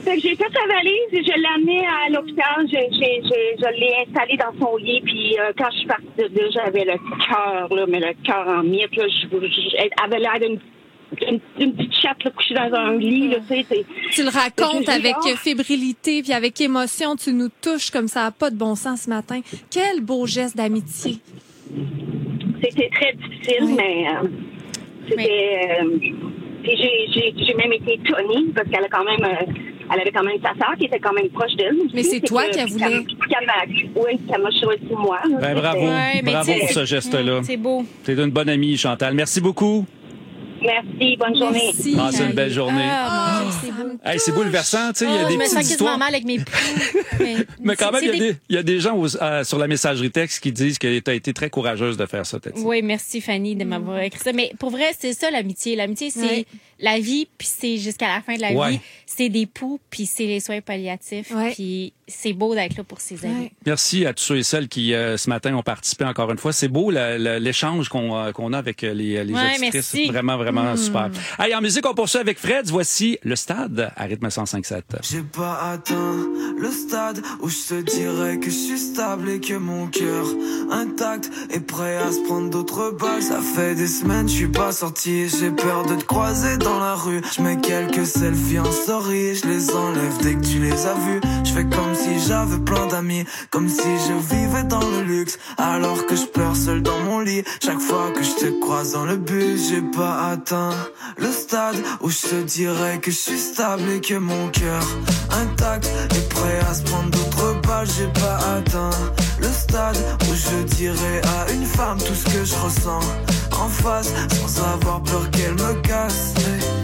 Fait que j'ai fait sa valise et je l'ai amenée à l'hôpital. Je l'ai installée dans son lit. Puis quand je suis partie de là, j'avais le cœur, là, mais le cœur en miettes. Là, elle avait l'air d'une petite chatte là, couchée dans un lit. Là, tu le racontes avec fébrilité puis avec émotion. Tu nous touches comme ça n'a pas de bon sens ce matin. Quel beau geste d'amitié. C'était très difficile, mais c'était... Puis j'ai même été étonnée parce qu'elle a quand même... elle avait quand même sa sœur qui était quand même proche d'elle. Mais c'est toi qui a voulu. Oui, ça m'a choisi moi. Là, ben, bravo. Bravo pour ce geste-là. C'est beau. T'es une bonne amie, Chantal. Merci beaucoup. Merci, bonne journée. Merci. Passez une belle journée. C'est bouleversant, tu sais, il y a des petites histoires. Je me sens mal avec mes poux. Mais quand même, il y a des gens sur la messagerie texte qui disent que tu as été très courageuse de faire ça, Tati. Oui, merci Fanny de m'avoir écrit ça. Mais pour vrai, c'est ça l'amitié. L'amitié, c'est la vie, puis c'est jusqu'à la fin de la vie. C'est des poux, puis c'est les soins palliatifs. Puis c'est beau d'être là pour ses amis. Merci à tous ceux et celles qui, ce matin, ont participé encore une fois. C'est beau l'échange qu'on a avec les auditrices. Merci. Vraiment, vraiment super. Allez, en musique, on poursuit avec Fred. Voici Le Stade à rythme 105.7. J'ai pas atteint le stade où je te dirais que je suis stable et que mon cœur intact est prêt à se prendre d'autres balles. Ça fait des semaines, je suis pas sorti, j'ai peur de te croiser dans la rue. Je mets quelques selfies en story, je les enlève dès que tu les as vus. Je fais comme si j'avais plein d'amis, comme si je vivais dans le luxe, alors que je pleure seul dans mon lit. Chaque fois que je te croise dans le bus, j'ai pas atteint le stade où je te dirais que je suis stable et que mon cœur intact est prêt à se prendre d'autres balles. J'ai pas atteint le stade où je dirais à une femme tout ce que je ressens en face, sans avoir peur qu'elle me casse.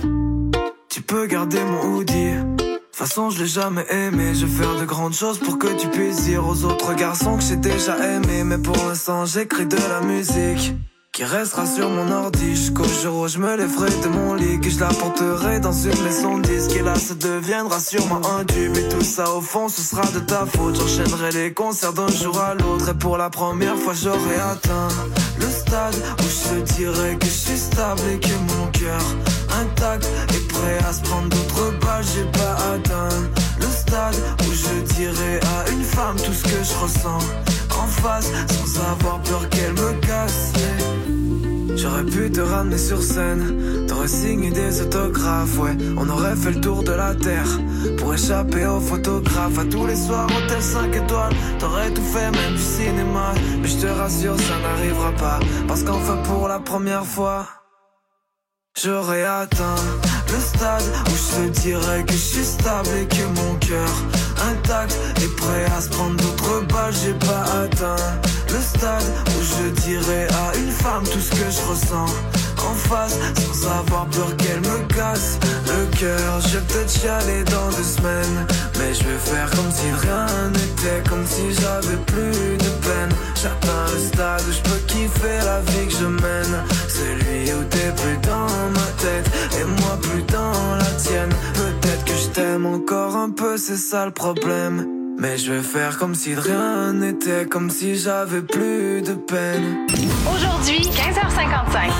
Tu peux garder mon hoodie, de toute façon je l'ai jamais aimé. Je vais faire de grandes choses pour que tu puisses dire aux autres garçons que j'ai déjà aimé. Mais pour l'instant j'écris de la musique qui restera sur mon ordi jusqu'au jour où je me lèverai de mon lit, que je la porterai dans une maison de disque. Et là ça deviendra sûrement un tube, et tout ça au fond ce sera de ta faute. J'enchaînerai les concerts d'un jour à l'autre, et pour la première fois j'aurai atteint le stade où je te dirais que je suis stable et que mon cœur intact est prêt à se prendre d'autres balles. J'ai pas atteint le stade où je dirais à une femme tout ce que je ressens en face, sans avoir peur qu'elle me casse. J'aurais pu te ramener sur scène, t'aurais signé des autographes, ouais. On aurait fait le tour de la terre pour échapper aux photographes. À tous les soirs, hôtel 5 étoiles, t'aurais tout fait, même du cinéma. Mais je te rassure, ça n'arrivera pas, parce qu'enfin pour la première fois j'aurais atteint le stade où je te dirais que je suis stable et que mon cœur intact est prêt à se prendre d'autres balles. J'ai pas atteint le stade où je dirais à une femme tout ce que je ressens en face, sans avoir peur qu'elle me casse le cœur. Je vais peut-être chialer dans 2 semaines, mais je vais faire comme si rien n'était, comme si j'avais plus de peine. J'atteins le stade où je peux kiffer la vie que je mène, celui où t'es plus dans ma tête et moi plus dans la tienne. Peut-être que je t'aime encore un peu, c'est ça le problème, mais je vais faire comme si de rien n'était, comme si j'avais plus de peine. Aujourd'hui, 15h55.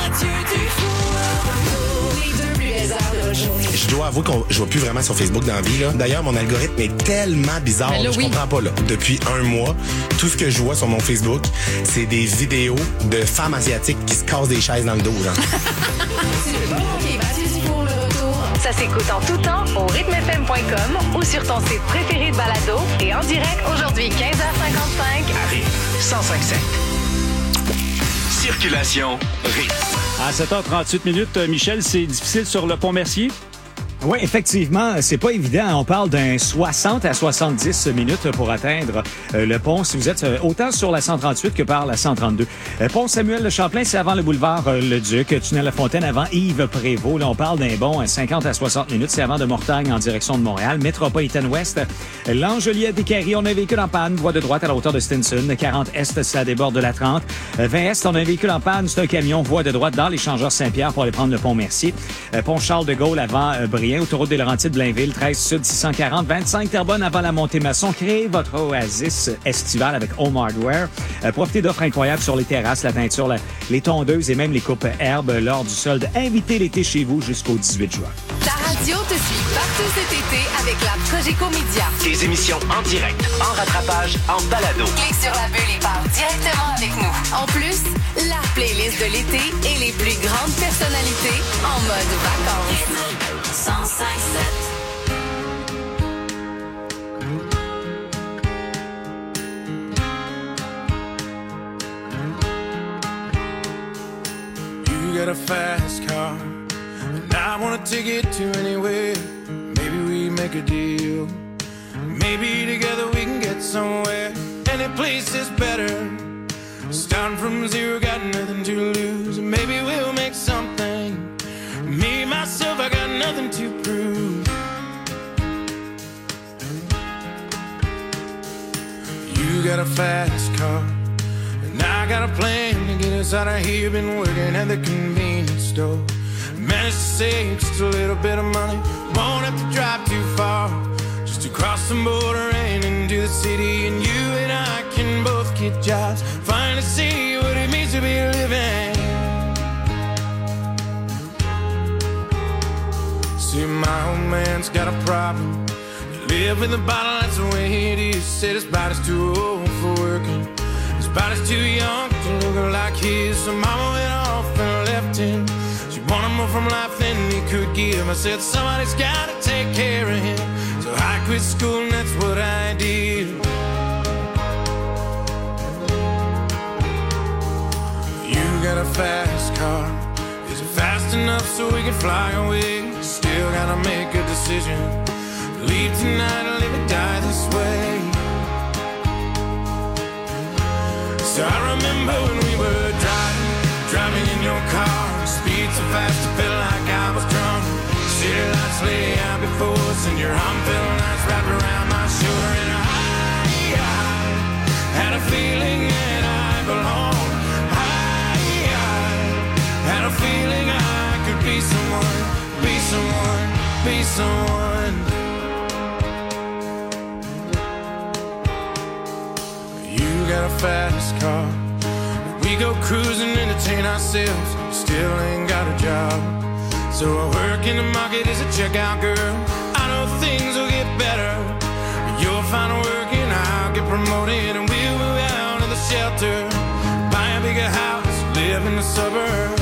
Je dois avouer que je vois plus vraiment sur Facebook dans la vie. Là. D'ailleurs, mon algorithme est tellement bizarre. Là, je comprends pas. Là. Depuis 1 mois, tout ce que je vois sur mon Facebook, c'est des vidéos de femmes asiatiques qui se cassent des chaises dans le dos. Genre. Ça s'écoute en tout temps au rythmefm.com ou sur ton site préféré de balado et en direct aujourd'hui 15h55 à Rythme 105.7. Circulation Rythme. À 7h38, Michel, c'est difficile sur le pont Mercier? Oui, effectivement, c'est pas évident. On parle d'un 60 à 70 minutes pour atteindre le pont si vous êtes autant sur la 138 que par la 132. Pont Samuel de Champlain, c'est avant le boulevard Le Duc. Tunnel La Fontaine avant Yves Prévost. Là, on parle d'un bon 50 à 60 minutes. C'est avant de Mortagne en direction de Montréal. Métropolitaine Ouest, L'Angelière des Carrés, on a un véhicule en panne. Voie de droite à la hauteur de Stinson. 40 Est, ça déborde de la 30. 20 Est, on a un véhicule en panne. C'est un camion. Voie de droite dans l'échangeur Saint-Pierre pour aller prendre le pont Mercier. Pont Charles de Gaulle avant Briand. Autoroute des Laurentides, Blainville, 13 Sud, 640, 25 Terrebonne avant la montée Masson. Créez votre oasis estivale avec Home Hardware. Profitez d'offres incroyables sur les terrasses, la teinture, les tondeuses et même les coupes herbes lors du solde. Invitez l'été chez vous jusqu'au 18 juin. Radio te suit partout cet été avec la Cogeco Média. Des émissions en direct, en rattrapage, en balado. Clique sur la bulle et pars directement avec nous. En plus, la playlist de l'été et les plus grandes personnalités en mode vacances. 105.7. You got a fast car, and I wanna take it to anywhere. Maybe we make a deal. Maybe together we can get somewhere. Any place is better. Starting from zero, got nothing to lose. Maybe we'll make something. Me, myself, I got nothing to prove. You got a fast car, and I got a plan to get us out of here. Been working at the convenience store. Managed to save just a little bit of money. Won't have to drive too far. Just to cross the border and into the city. And you and I can both get jobs. Finally see what it means to be living. See, my old man's got a problem. Live in the bottle, that's the way it is. Said his body's too old for working. His body's too young to look like his. So mama went off and left him. She wanted more from life than he could give. I said somebody's gotta take care of him. So I quit school and that's what I did. You got a fast car. Is it fast enough so we can fly away? Still gotta make a decision. Leave tonight or live or die this way. So I remember when we were driving in your car. Speed so fast I felt like I was drunk. City lights lay out before us, and your arm felt nice wrapped around my shoulder. And I had a feeling that I belonged. I had a feeling I could be someone, be someone, be someone. You got a fast car. We go cruising, entertain ourselves. Still ain't got a job. So I work in the market as a checkout girl. I know things will get better. You'll find work and I'll get promoted. And we'll move out of the shelter. Buy a bigger house, live in the suburbs.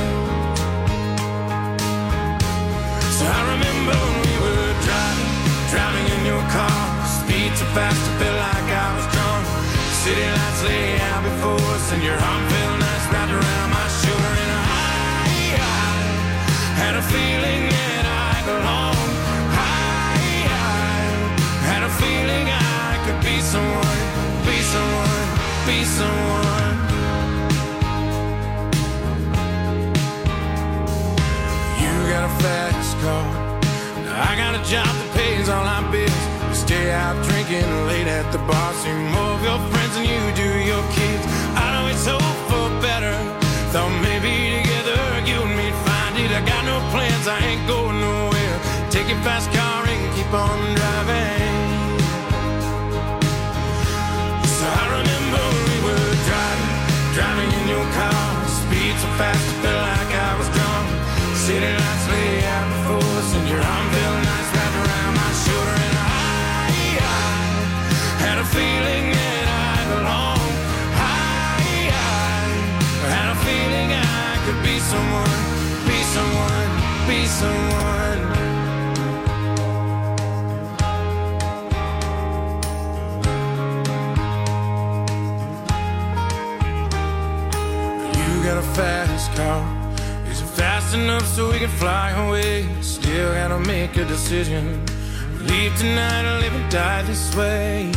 So I remember when we were driving in your car. Speed so fast I felt like I was drunk. City lights lay out before us, and your arm felt nice wrapped around my shoulder. And I had a feeling that I belonged. I had a feeling I could be someone, be someone, be someone. You got a fast car. I got a job that pays all our bills. We stay out drinking late at the bar. See more of your friends than you do your kids. I know it's hope for better. Thought maybe together you and me'd find it. I got no plans, I ain't going nowhere. Take your fast car and keep on driving. So I remember when we were driving in your car. Speed so fast I felt like I was drunk. City lights lay out before us, and your arm felt nice wrapped around my shoulder. And I had a feeling that I belonged. I had a feeling I could be someone, be someone, be someone. You got a fast car. Is it fast enough so we can fly away? Still gotta make a decision. Leave tonight or live and die this way.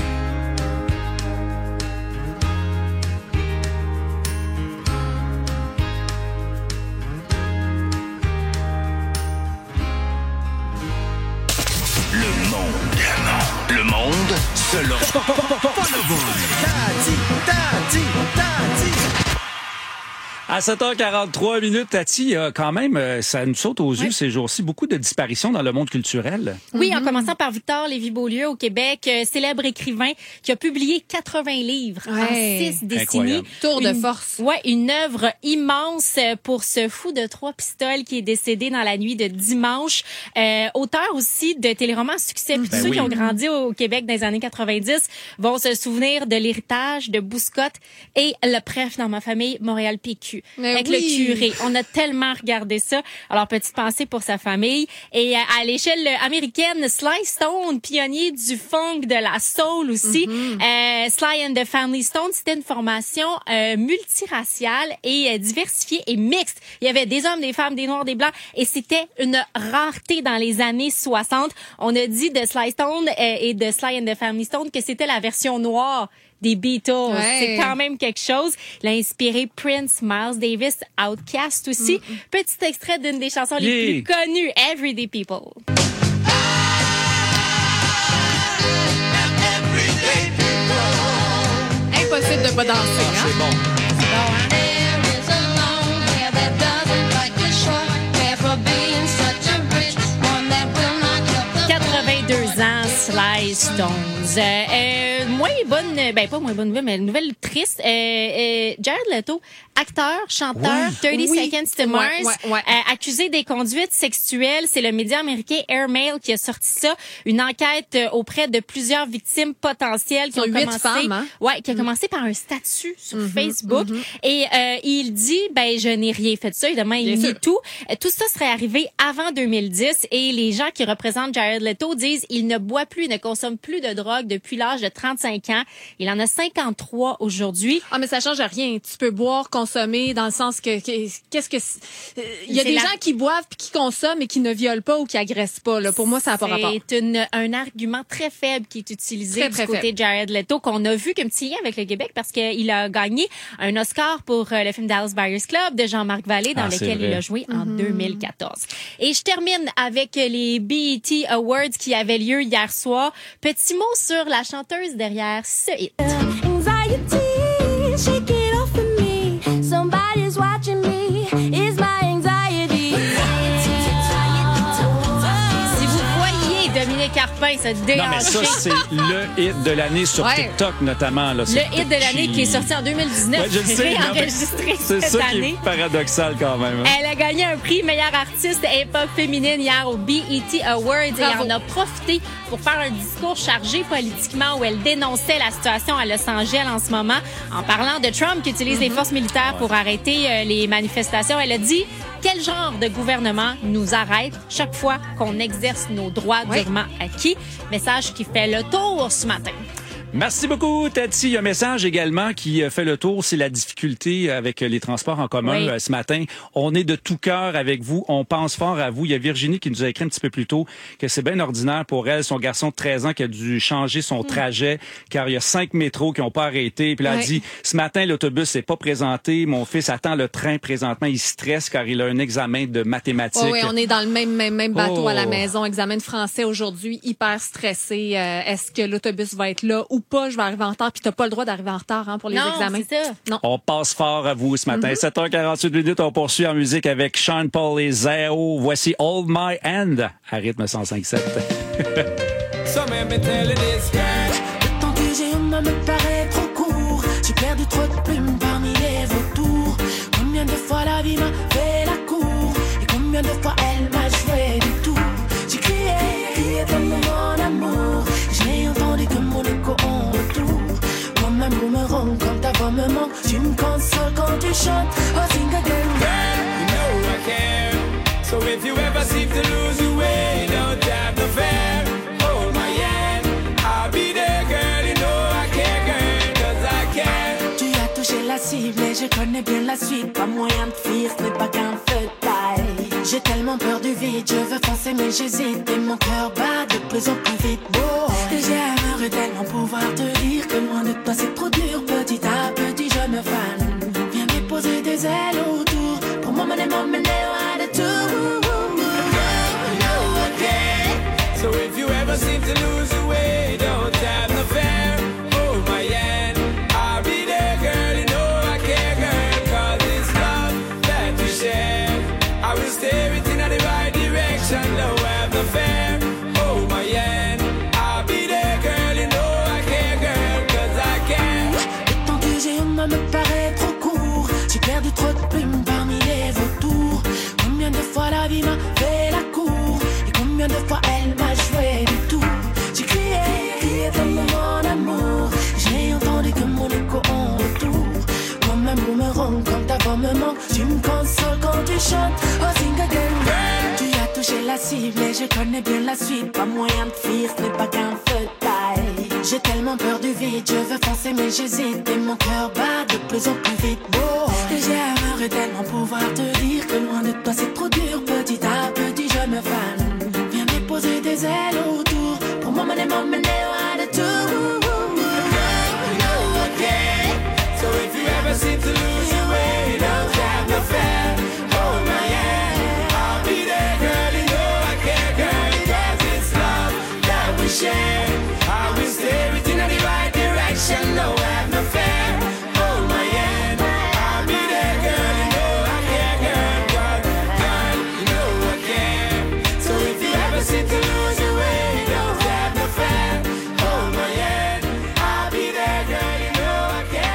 Le monde selon À 7h43 minutes, Tati, il y a quand même, ça nous saute aux yeux ces jours-ci, beaucoup de disparitions dans le monde culturel. Oui, en commençant par Victor Lévy-Beaulieu au Québec, célèbre écrivain qui a publié 80 livres en 6 décennies. Incroyable. Tour de force. Ouais, une œuvre immense pour ce fou de 3 pistoles qui est décédé dans la nuit de dimanche. Auteur aussi de téléromans à succès. Puis tous ceux qui ont grandi au Québec dans les années 90 vont se souvenir de l'héritage de Bouscotte et le pref dans ma famille, Montréal PQ. Avec le curé. On a tellement regardé ça. Alors, petite pensée pour sa famille. Et à l'échelle américaine, Sly Stone, pionnier du funk, de la soul aussi. Sly and the Family Stone, c'était une formation multiraciale et diversifiée et mixte. Il y avait des hommes, des femmes, des noirs, des blancs. Et c'était une rareté dans les années 60. On a dit de Sly Stone et de Sly and the Family Stone que c'était la version noire des Beatles. Ouais. C'est quand même quelque chose. Il a inspiré Prince, Miles Davis, Outkast aussi. Petit extrait d'une des chansons les plus connues, Everyday People. Impossible de pas danser, hein? C'est bon. C'est bon, hein? 82 ans, Sly Stones. Moins bonne, pas moins bonne nouvelle, mais une nouvelle triste. Jared Leto, acteur, chanteur, 30 Seconds to Mars, accusé des conduites sexuelles. C'est le média américain Airmail qui a sorti ça. Une enquête auprès de plusieurs victimes potentielles qui ont commencé. Femmes, hein? Qui a commencé par un statut sur Facebook. Et il dit, je n'ai rien fait de ça. Évidemment, il nie tout. Tout ça serait arrivé avant 2010 et les gens qui représentent Jared Leto disent il ne boit plus, il ne consomme plus de drogue depuis l'âge de 35 ans. Il en a 53 aujourd'hui. Ah, mais ça change rien. Tu peux boire, consommer, dans le sens que qu'est-ce que il y a des gens qui boivent puis qui consomment et qui ne violent pas ou qui agressent pas. Là, pour moi, ça n'a pas rapport. C'est un argument très faible qui est utilisé du côté de Jared Leto, qu'on a vu comme petit lien avec le Québec parce qu'il a gagné un Oscar pour le film Dallas Buyers Club de Jean-Marc Vallée, dans lequel il a joué en 2014. Et je termine avec les BET Awards qui avaient lieu hier soir. Petit mot sur la chanteuse derrière ce hit. Anxiety, shake it off of me. Somebody's watching me. Is my anxiety. Si vous voyez Dominique Carpin se déhancher. Non, mais ça, c'est le hit de l'année sur TikTok, notamment. Là, le hit de l'année qui est sorti en 2019. Je le sais, réenregistré c'est cette ça année. qui est paradoxal quand même. Hein? Elle a gagné un prix meilleure artiste hip-hop féminine hier au BET Awards. Bravo. Et en a profité pour faire un discours chargé politiquement où elle dénonçait la situation à Los Angeles en ce moment. En parlant de Trump qui utilise les forces militaires pour arrêter les manifestations, elle a dit « Quel genre de gouvernement nous arrête chaque fois qu'on exerce nos droits durement acquis? » Message qui fait le tour ce matin. Merci beaucoup, Tati. Il y a un message également qui fait le tour, c'est la difficulté avec les transports en commun ce matin. On est de tout cœur avec vous. On pense fort à vous. Il y a Virginie qui nous a écrit un petit peu plus tôt que c'est bien ordinaire pour elle, son garçon de 13 ans qui a dû changer son trajet car il y a 5 métros qui n'ont pas arrêté. Puis là, elle dit, ce matin, l'autobus s'est pas présenté. Mon fils attend le train présentement. Il stresse car il a un examen de mathématiques. Oui, on est dans le même bateau à la maison. Examen de français aujourd'hui, hyper stressé. Est-ce que l'autobus va être là ou pas, je vais arriver en retard, puis t'as pas le droit d'arriver en retard pour les examens. C'est ça. Non, on passe fort à vous ce matin. 7h48 minutes, on poursuit en musique avec Sean Paul et Zao. Voici Hold My Hand à rythme 105.7. Le temps que j'ai en main me paraît trop court. J'ai perdu trop de plumes parmi les vautours. Combien de fois la vie m'a fait la cour et combien de fois elle m'a joué du tout. J'ai crié tellement mon amour. J'ai entendu que mon écho en retour. Comme un boomerang, quand ta voix me manque, tu me consoles quand tu chantes. Oh, sing again. Girl, you know I care. So if you ever seem to lose your way, don't have no fear. Hold my hand, I'll be there, girl. You know I care, girl, 'cause I care. Tu as touché la cible et je connais bien la suite. Pas moyen de fuir, ce n'est pas qu'un feu de paille. J'ai tellement peur du vide, je veux foncer mais j'hésite. Et mon cœur bat de plus en plus vite. Et j'aimerais tellement pouvoir te dire que loin de toi c'est trop dur. Petit à petit je me fane. Viens déposer des ailes autour. Pour m'emmener loin de tout. So if you ever seem to lose your way, don't have no fear. Hold my hand, I'll be there, girl. You know I care, girl, 'cause it's love. console quand tu chantes. Oh, sing again. Tu as touché la cible et je connais bien la suite. Pas moyen de fuir, ce n'est pas qu'un feu de paille. J'ai tellement peur du vide, je veux foncer mais j'hésite. Et mon cœur bat de plus en plus vite. Oh, et j'aimerais tellement pouvoir te dire que loin de toi c'est trop dur. Petit à petit je me fane. Viens déposer des ailes autour. Pour moi, m'amener à de tout. So if you ever seem to lose your way, don't have no fear. Hold my hand, I'll be there, girl. You know I care, girl, because it's love that we share. I will steer it in the right direction. No, have no fear. Hold my hand, I'll be there, girl. You know I care, girl, you know I care. So if you ever seem to lose your way, don't have no fear. Hold my hand, I'll be there, girl. You know I care.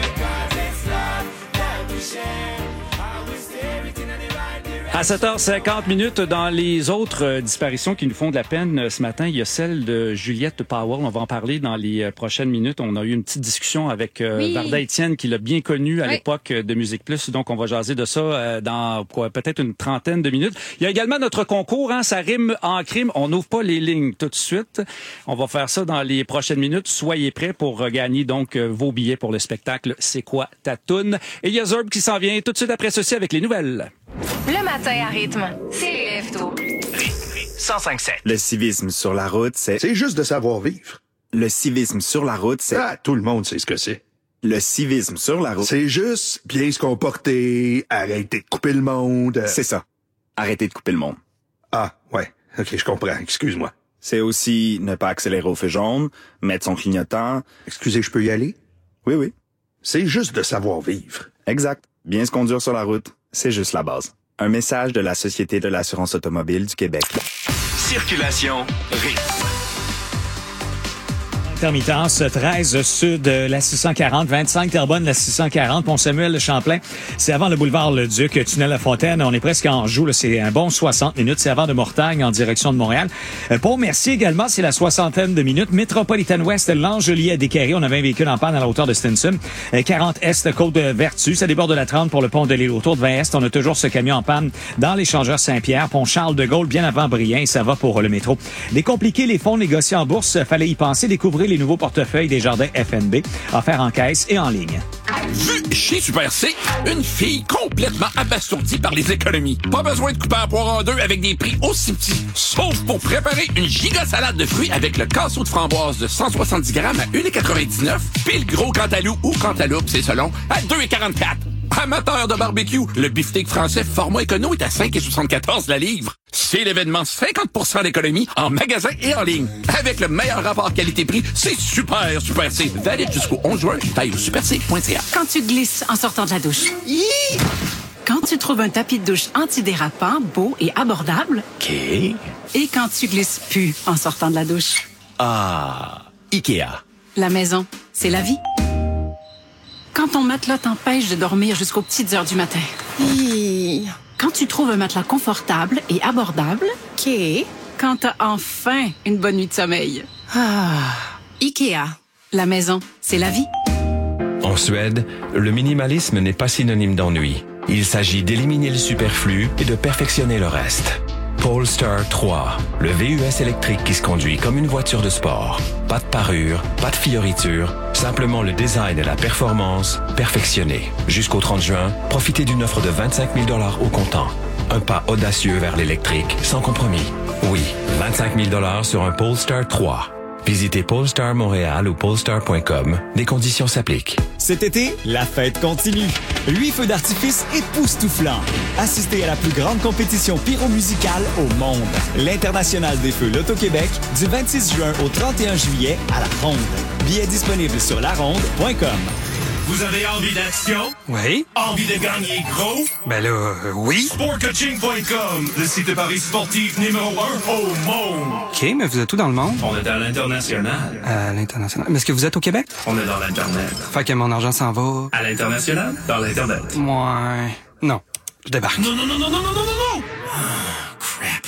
À 7h50 dans les autres disparitions qui nous font de la peine ce matin, il y a celle de Juliette Powell. On va en parler dans les prochaines minutes. On a eu une petite discussion avec Varda Étienne qui l'a bien connue à l'époque de Musique Plus. Donc, on va jaser de ça dans peut-être une trentaine de minutes. Il y a également notre concours, ça rime en crime. On n'ouvre pas les lignes tout de suite. On va faire ça dans les prochaines minutes. Soyez prêts pour gagner donc vos billets pour le spectacle C'est quoi ta toune? Et il y a Zurb qui s'en vient tout de suite après ceci avec les nouvelles. Le matin à rythme, c'est les lève-tôt. 105.7. Le civisme sur la route, c'est... C'est juste de savoir vivre. Le civisme sur la route, c'est... Ah, tout le monde sait ce que c'est. Le civisme sur la route... C'est juste bien se comporter, arrêter de couper le monde. C'est ça. Arrêter de couper le monde. Ah, ouais. OK, je comprends. Excuse-moi. C'est aussi ne pas accélérer au feu jaune, mettre son clignotant... Excusez, je peux y aller? Oui, oui. C'est juste de savoir vivre. Exact. Bien se conduire sur la route, c'est juste la base. Un message de la Société de l'assurance automobile du Québec. Circulation rythme. Intermittence, 13 sud, la 640, 25 Terrebonne, la 640, Pont-Samuel-Champlain. C'est avant le boulevard Le Duc, tunnel La Fontaine. On est presque en Anjou, c'est un bon 60 minutes. C'est avant de Mortagne, en direction de Montréal. Pont-Mercier également, c'est la soixantaine de minutes. Métropolitaine Ouest, L'Angelier à Descaries. On avait un véhicule en panne à la hauteur de Stinson. 40 Est, Côte-Vertu. Ça déborde de la 30 pour le pont de l'île autour de 20 Est. On a toujours ce camion en panne dans l'échangeur Saint-Pierre. Pont Charles-de-Gaulle, bien avant Briand. Et ça va pour le métro. Décompliquer les fonds négociés en bourse, fallait y penser. Découvrir les nouveaux portefeuilles des jardins FNB, offerts en caisse et en ligne. Vu chez Super C, une fille complètement abasourdie par les économies. Pas besoin de couper un poire en deux avec des prix aussi petits. Sauf pour préparer une giga salade de fruits avec le casseau de framboise de 170 grammes à 1,99 $, puis le gros cantalou ou cantaloupe, c'est selon, à 2,44 $. Amateur de barbecue, le beefsteak français format écono est à 5,74 la livre. C'est l'événement 50% d'économie en magasin et en ligne. Avec le meilleur rapport qualité-prix, c'est super C. Valide jusqu'au 11 juin. Taille au superc.ca. Quand tu glisses en sortant de la douche. Quand tu trouves un tapis de douche antidérapant, beau et abordable. OK. Et quand tu glisses plus en sortant de la douche. Ah, Ikea. La maison, c'est la vie. Quand ton matelas t'empêche de dormir jusqu'aux petites heures du matin. Quand tu trouves un matelas confortable et abordable. Quand t'as enfin une bonne nuit de sommeil. Ikea. La maison, c'est la vie. En Suède, le minimalisme n'est pas synonyme d'ennui. Il s'agit d'éliminer le superflu et de perfectionner le reste. Polestar 3, le VUS électrique qui se conduit comme une voiture de sport. Pas de parure, pas de fioriture, simplement le design et la performance perfectionnés. Jusqu'au 30 juin, profitez d'une offre de 25 000 $ au comptant. Un pas audacieux vers l'électrique, sans compromis. Oui, 25 000 $ sur un Polestar 3. Visitez Polestar Montréal ou polestar.com. Des conditions s'appliquent. Cet été, la fête continue. 8 feux d'artifice époustouflants. Assistez à la plus grande compétition pyromusicale au monde. L'International des Feux Loto-Québec, du 26 juin au 31 juillet à La Ronde. Billets disponibles sur laronde.com. Vous avez envie d'action? Oui. Envie de gagner gros? Ben là, oui. Sportcoaching.com, le site de paris sportif numéro 1 au monde. OK, mais vous êtes où dans le monde? On est à l'international. À l'international. Mais est-ce que vous êtes au Québec? On est dans l'Internet. Fait que mon argent s'en va... À l'international? Dans l'Internet. Ouais. Non. Je débarque. Non. Crap.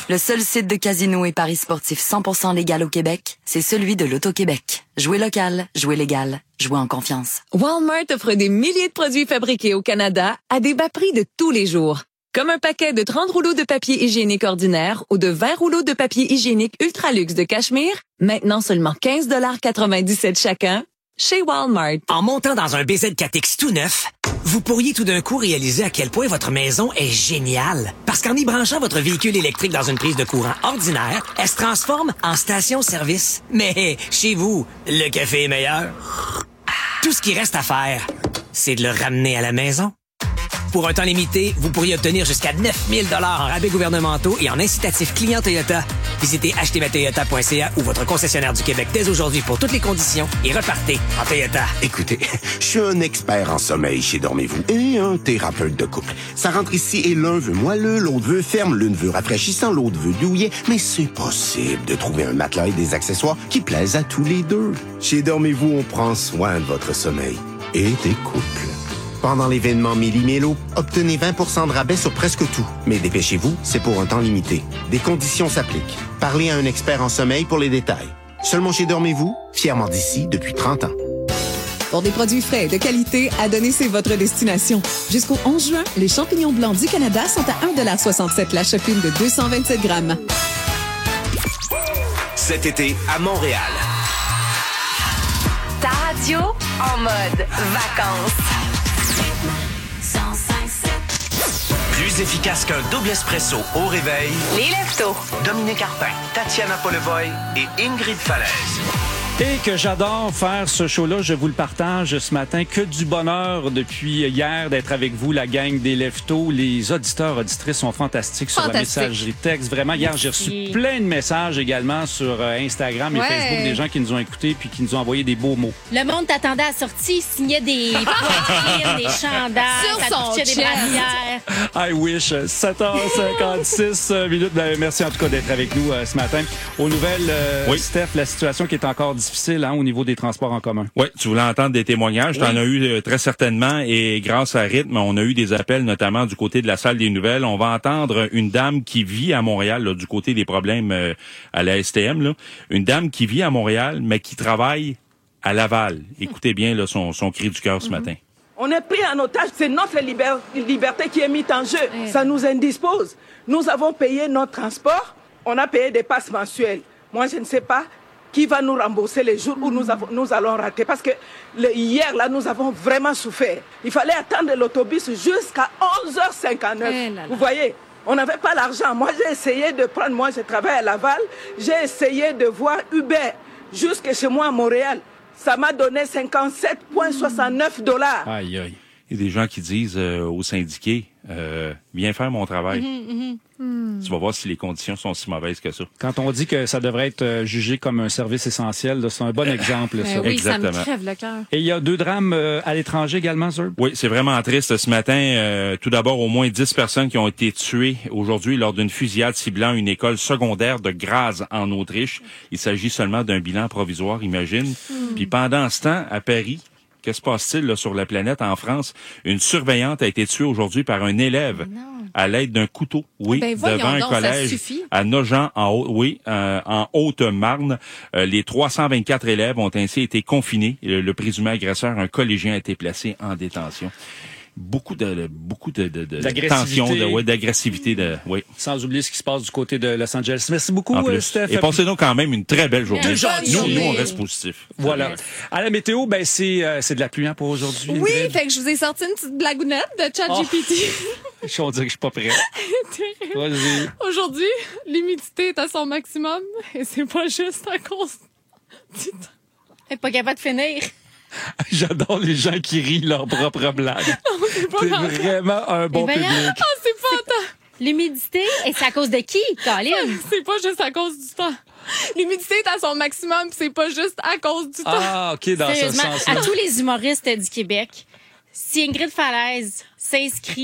Le seul site de casino et paris sportifs 100% légal au Québec, c'est celui de l'Auto-Québec. Jouez local, jouez légal, jouez en confiance. Walmart offre des milliers de produits fabriqués au Canada à des bas prix de tous les jours. Comme un paquet de 30 rouleaux de papier hygiénique ordinaire ou de 20 rouleaux de papier hygiénique Ultraluxe de Cachemire, maintenant seulement 15,97 chacun, chez Walmart. En montant dans un BZ4X tout neuf, vous pourriez tout d'un coup réaliser à quel point votre maison est géniale. Parce qu'en y branchant votre véhicule électrique dans une prise de courant ordinaire, elle se transforme en station-service. Mais chez vous, le café est meilleur. Tout ce qui reste à faire, c'est de le ramener à la maison. Pour un temps limité, vous pourriez obtenir jusqu'à 9 000 $ en rabais gouvernementaux et en incitatifs clients Toyota. Visitez achetezmatoyota.ca ou votre concessionnaire du Québec dès aujourd'hui pour toutes les conditions et repartez en Toyota. Écoutez, je suis un expert en sommeil chez Dormez-vous et un thérapeute de couple. Ça rentre ici et l'un veut moelleux, l'autre veut ferme, l'une veut rafraîchissant, l'autre veut douillet. Mais c'est possible de trouver un matelas et des accessoires qui plaisent à tous les deux. Chez Dormez-vous, on prend soin de votre sommeil et des couples. Pendant l'événement Méli-Mélo, obtenez 20% de rabais sur presque tout. Mais dépêchez-vous, c'est pour un temps limité. Des conditions s'appliquent. Parlez à un expert en sommeil pour les détails. Seulement chez Dormez-vous, fièrement d'ici depuis 30 ans. Pour des produits frais et de qualité, Adonné, c'est votre destination. Jusqu'au 11 juin, les champignons blancs du Canada sont à 1,67 $ la chopine de 227 grammes. Cet été, à Montréal. Ta radio en mode vacances. Plus efficace qu'un double espresso au réveil. Les Leftos. Dominique Arpin, Tatiana Polevoy et Ingrid Falaise. Et que j'adore faire ce show-là, je vous le partage ce matin. Que du bonheur depuis hier d'être avec vous, la gang des Leftos. Les auditeurs, auditrices sont fantastiques sur la messagerie texte. Vraiment, hier, j'ai reçu plein de messages également sur Instagram et Facebook, des gens qui nous ont écoutés puis qui nous ont envoyé des beaux mots. Le monde t'attendait à la sortie, signait des poitrines, des chandails, ça touchait des brassières. I wish. 7h56 minutes. Merci en tout cas d'être avec nous ce matin. Aux nouvelles, Steph, la situation qui est encore difficile au niveau des transports en commun. Oui, tu voulais entendre des témoignages. Tu en as eu très certainement et grâce à Rythme, on a eu des appels notamment du côté de la salle des nouvelles. On va entendre une dame qui vit à Montréal, là, du côté des problèmes à la STM. Là. Une dame qui vit à Montréal, mais qui travaille à Laval. Écoutez bien là, son cri du cœur ce matin. On est pris en otage, c'est notre liberté qui est mise en jeu. Ça nous indispose. Nous avons payé notre transport, on a payé des passes mensuelles. Moi, je ne sais pas qui va nous rembourser les jours où nous allons rater. Parce que hier, là, nous avons vraiment souffert. Il fallait attendre l'autobus jusqu'à 11h59. Vous voyez, on n'avait pas l'argent. Moi, j'ai essayé de prendre, moi, je travaille à Laval, j'ai essayé de voir Uber jusque chez moi à Montréal. Ça m'a donné 57,69 $. Aïe, aïe. Il y a des gens qui disent aux syndiqués, viens faire mon travail. Tu vas voir si les conditions sont si mauvaises que ça. Quand on dit que ça devrait être jugé comme un service essentiel, là, c'est un bon exemple. Ça. Oui, exactement. Ça me crève le cœur. Et il y a 2 drames à l'étranger également, Zurb? Oui, c'est vraiment triste ce matin. Tout d'abord, au moins 10 personnes qui ont été tuées aujourd'hui lors d'une fusillade ciblant une école secondaire de Graz en Autriche. Il s'agit seulement d'un bilan provisoire, imagine. Puis pendant ce temps, à Paris, que se passe-t-il là, sur la planète en France? Une surveillante a été tuée aujourd'hui par un élève à l'aide d'un couteau, devant un collège à Nogent, en Haute-Marne. Les 324 élèves ont ainsi été confinés. Le présumé agresseur, un collégien, a été placé en détention. Beaucoup de tension, d'agressivité, Sans oublier ce qui se passe du côté de Los Angeles. Merci beaucoup, Steph. Et passez donc quand même une très belle journée. Nous, on reste positifs. Voilà. À la météo, c'est de la pluie pour aujourd'hui. Oui, fait que je vous ai sorti une petite blagounette de ChatGPT. On dirait que je suis pas prêt. Vas-y. Aujourd'hui, l'humidité est à son maximum et c'est pas juste à cause du temps. Elle est pas capable de finir. J'adore les gens qui rient leur propre blague. C'est vraiment un bon public. C'est pas autant. L'humidité, et c'est à cause de qui, Colin? C'est pas juste à cause du temps. L'humidité est à son maximum, c'est pas juste à cause du temps. Ah, OK, dans ce sens-là. À tous les humoristes du Québec, si Ingrid Falaise s'inscrit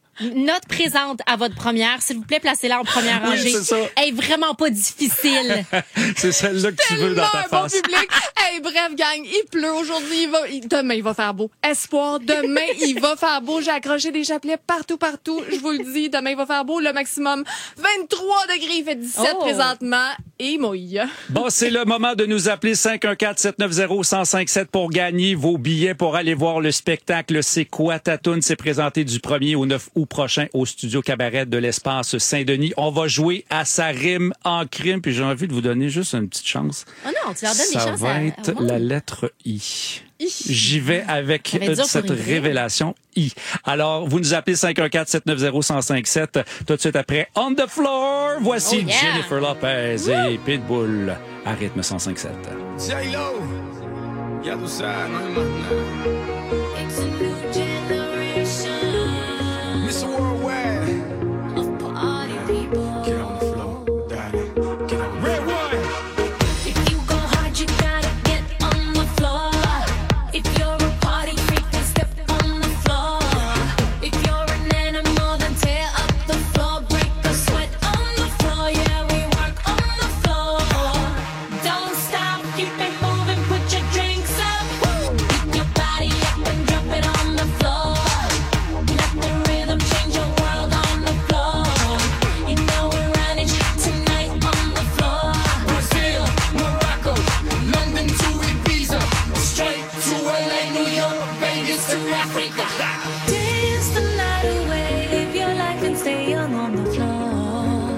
note présente à votre première. S'il vous plaît, placez-la en première rangée. Oui, c'est ça. Elle est vraiment pas difficile. C'est celle-là que tu veux dans ta face. Bon public. Hey, bref, gang, il pleut aujourd'hui. Demain, il va faire beau. Espoir, demain, il va faire beau. J'ai accroché des chapelets partout. Je vous le dis, demain, il va faire beau. Le maximum, 23 degrés. Il fait 17 présentement. Et mouille. Bon, c'est le moment de nous appeler 514-790-1057 pour gagner vos billets pour aller voir le spectacle C'est quoi ta toune? C'est présenté du 1er au 9 août prochain au Studio Cabaret de l'Espace Saint-Denis. On va jouer à Ça rime en crime. Puis j'ai envie de vous donner juste une petite chance. Oh non, tu leur donnes des chances. Ça va être la lettre I. J'y vais avec cette révélation I. Alors, vous nous appelez 514-790-1057 tout de suite après On the Floor. Voici Jennifer Lopez et Pitbull à rythme 105.7. J-Lo, ya tú sabes, no hay más nada. It's a new generation. Mr. Worldwide. Of party people. Get on the floor, daddy. Get on the Red one. If you go hard, you gotta get on the floor. If you're a party freak, then step on the floor. If you're an animal, then tear up the floor. Break the sweat on the floor. Yeah, we work on the floor. Don't stop, keep it moving, put your drinks up. Pick your body up and drop it on the floor. Let the rhythm change your world on the floor. You know we're running tonight on the floor. Brazil, Morocco, London to Ibiza, straight to LA, New York, Vegas to Africa. Dance the night away, live your life and stay young on the floor.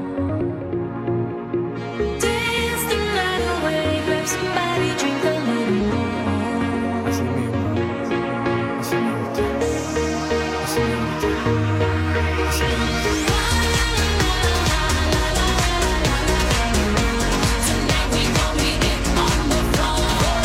Dance the night away, grab somebody, drink a little more. Tonight we gon' be it on the floor.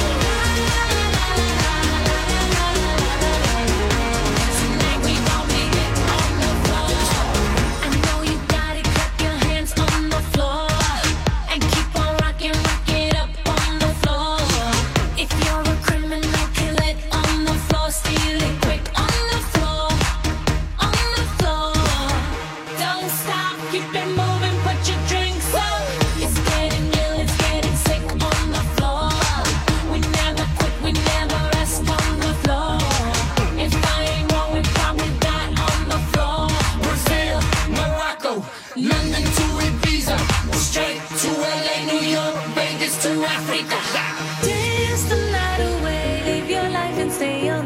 Tonight we gon' be it on the floor. I know you got it, clap your hands on the floor. And keep on rocking, rock it up on the floor. If you're a criminal, kill it on the floor. Steal it quick on the floor. On the floor. Don't stop, keep it moving, put your drinks up. It's getting ill, it's getting sick on the floor. We never quit, we never rest on the floor. If I ain't wrong, we probably die on the floor. Brazil, Morocco, London to Ibiza, straight to LA, New York, Vegas to Africa. Dance the night away, live your life and stay young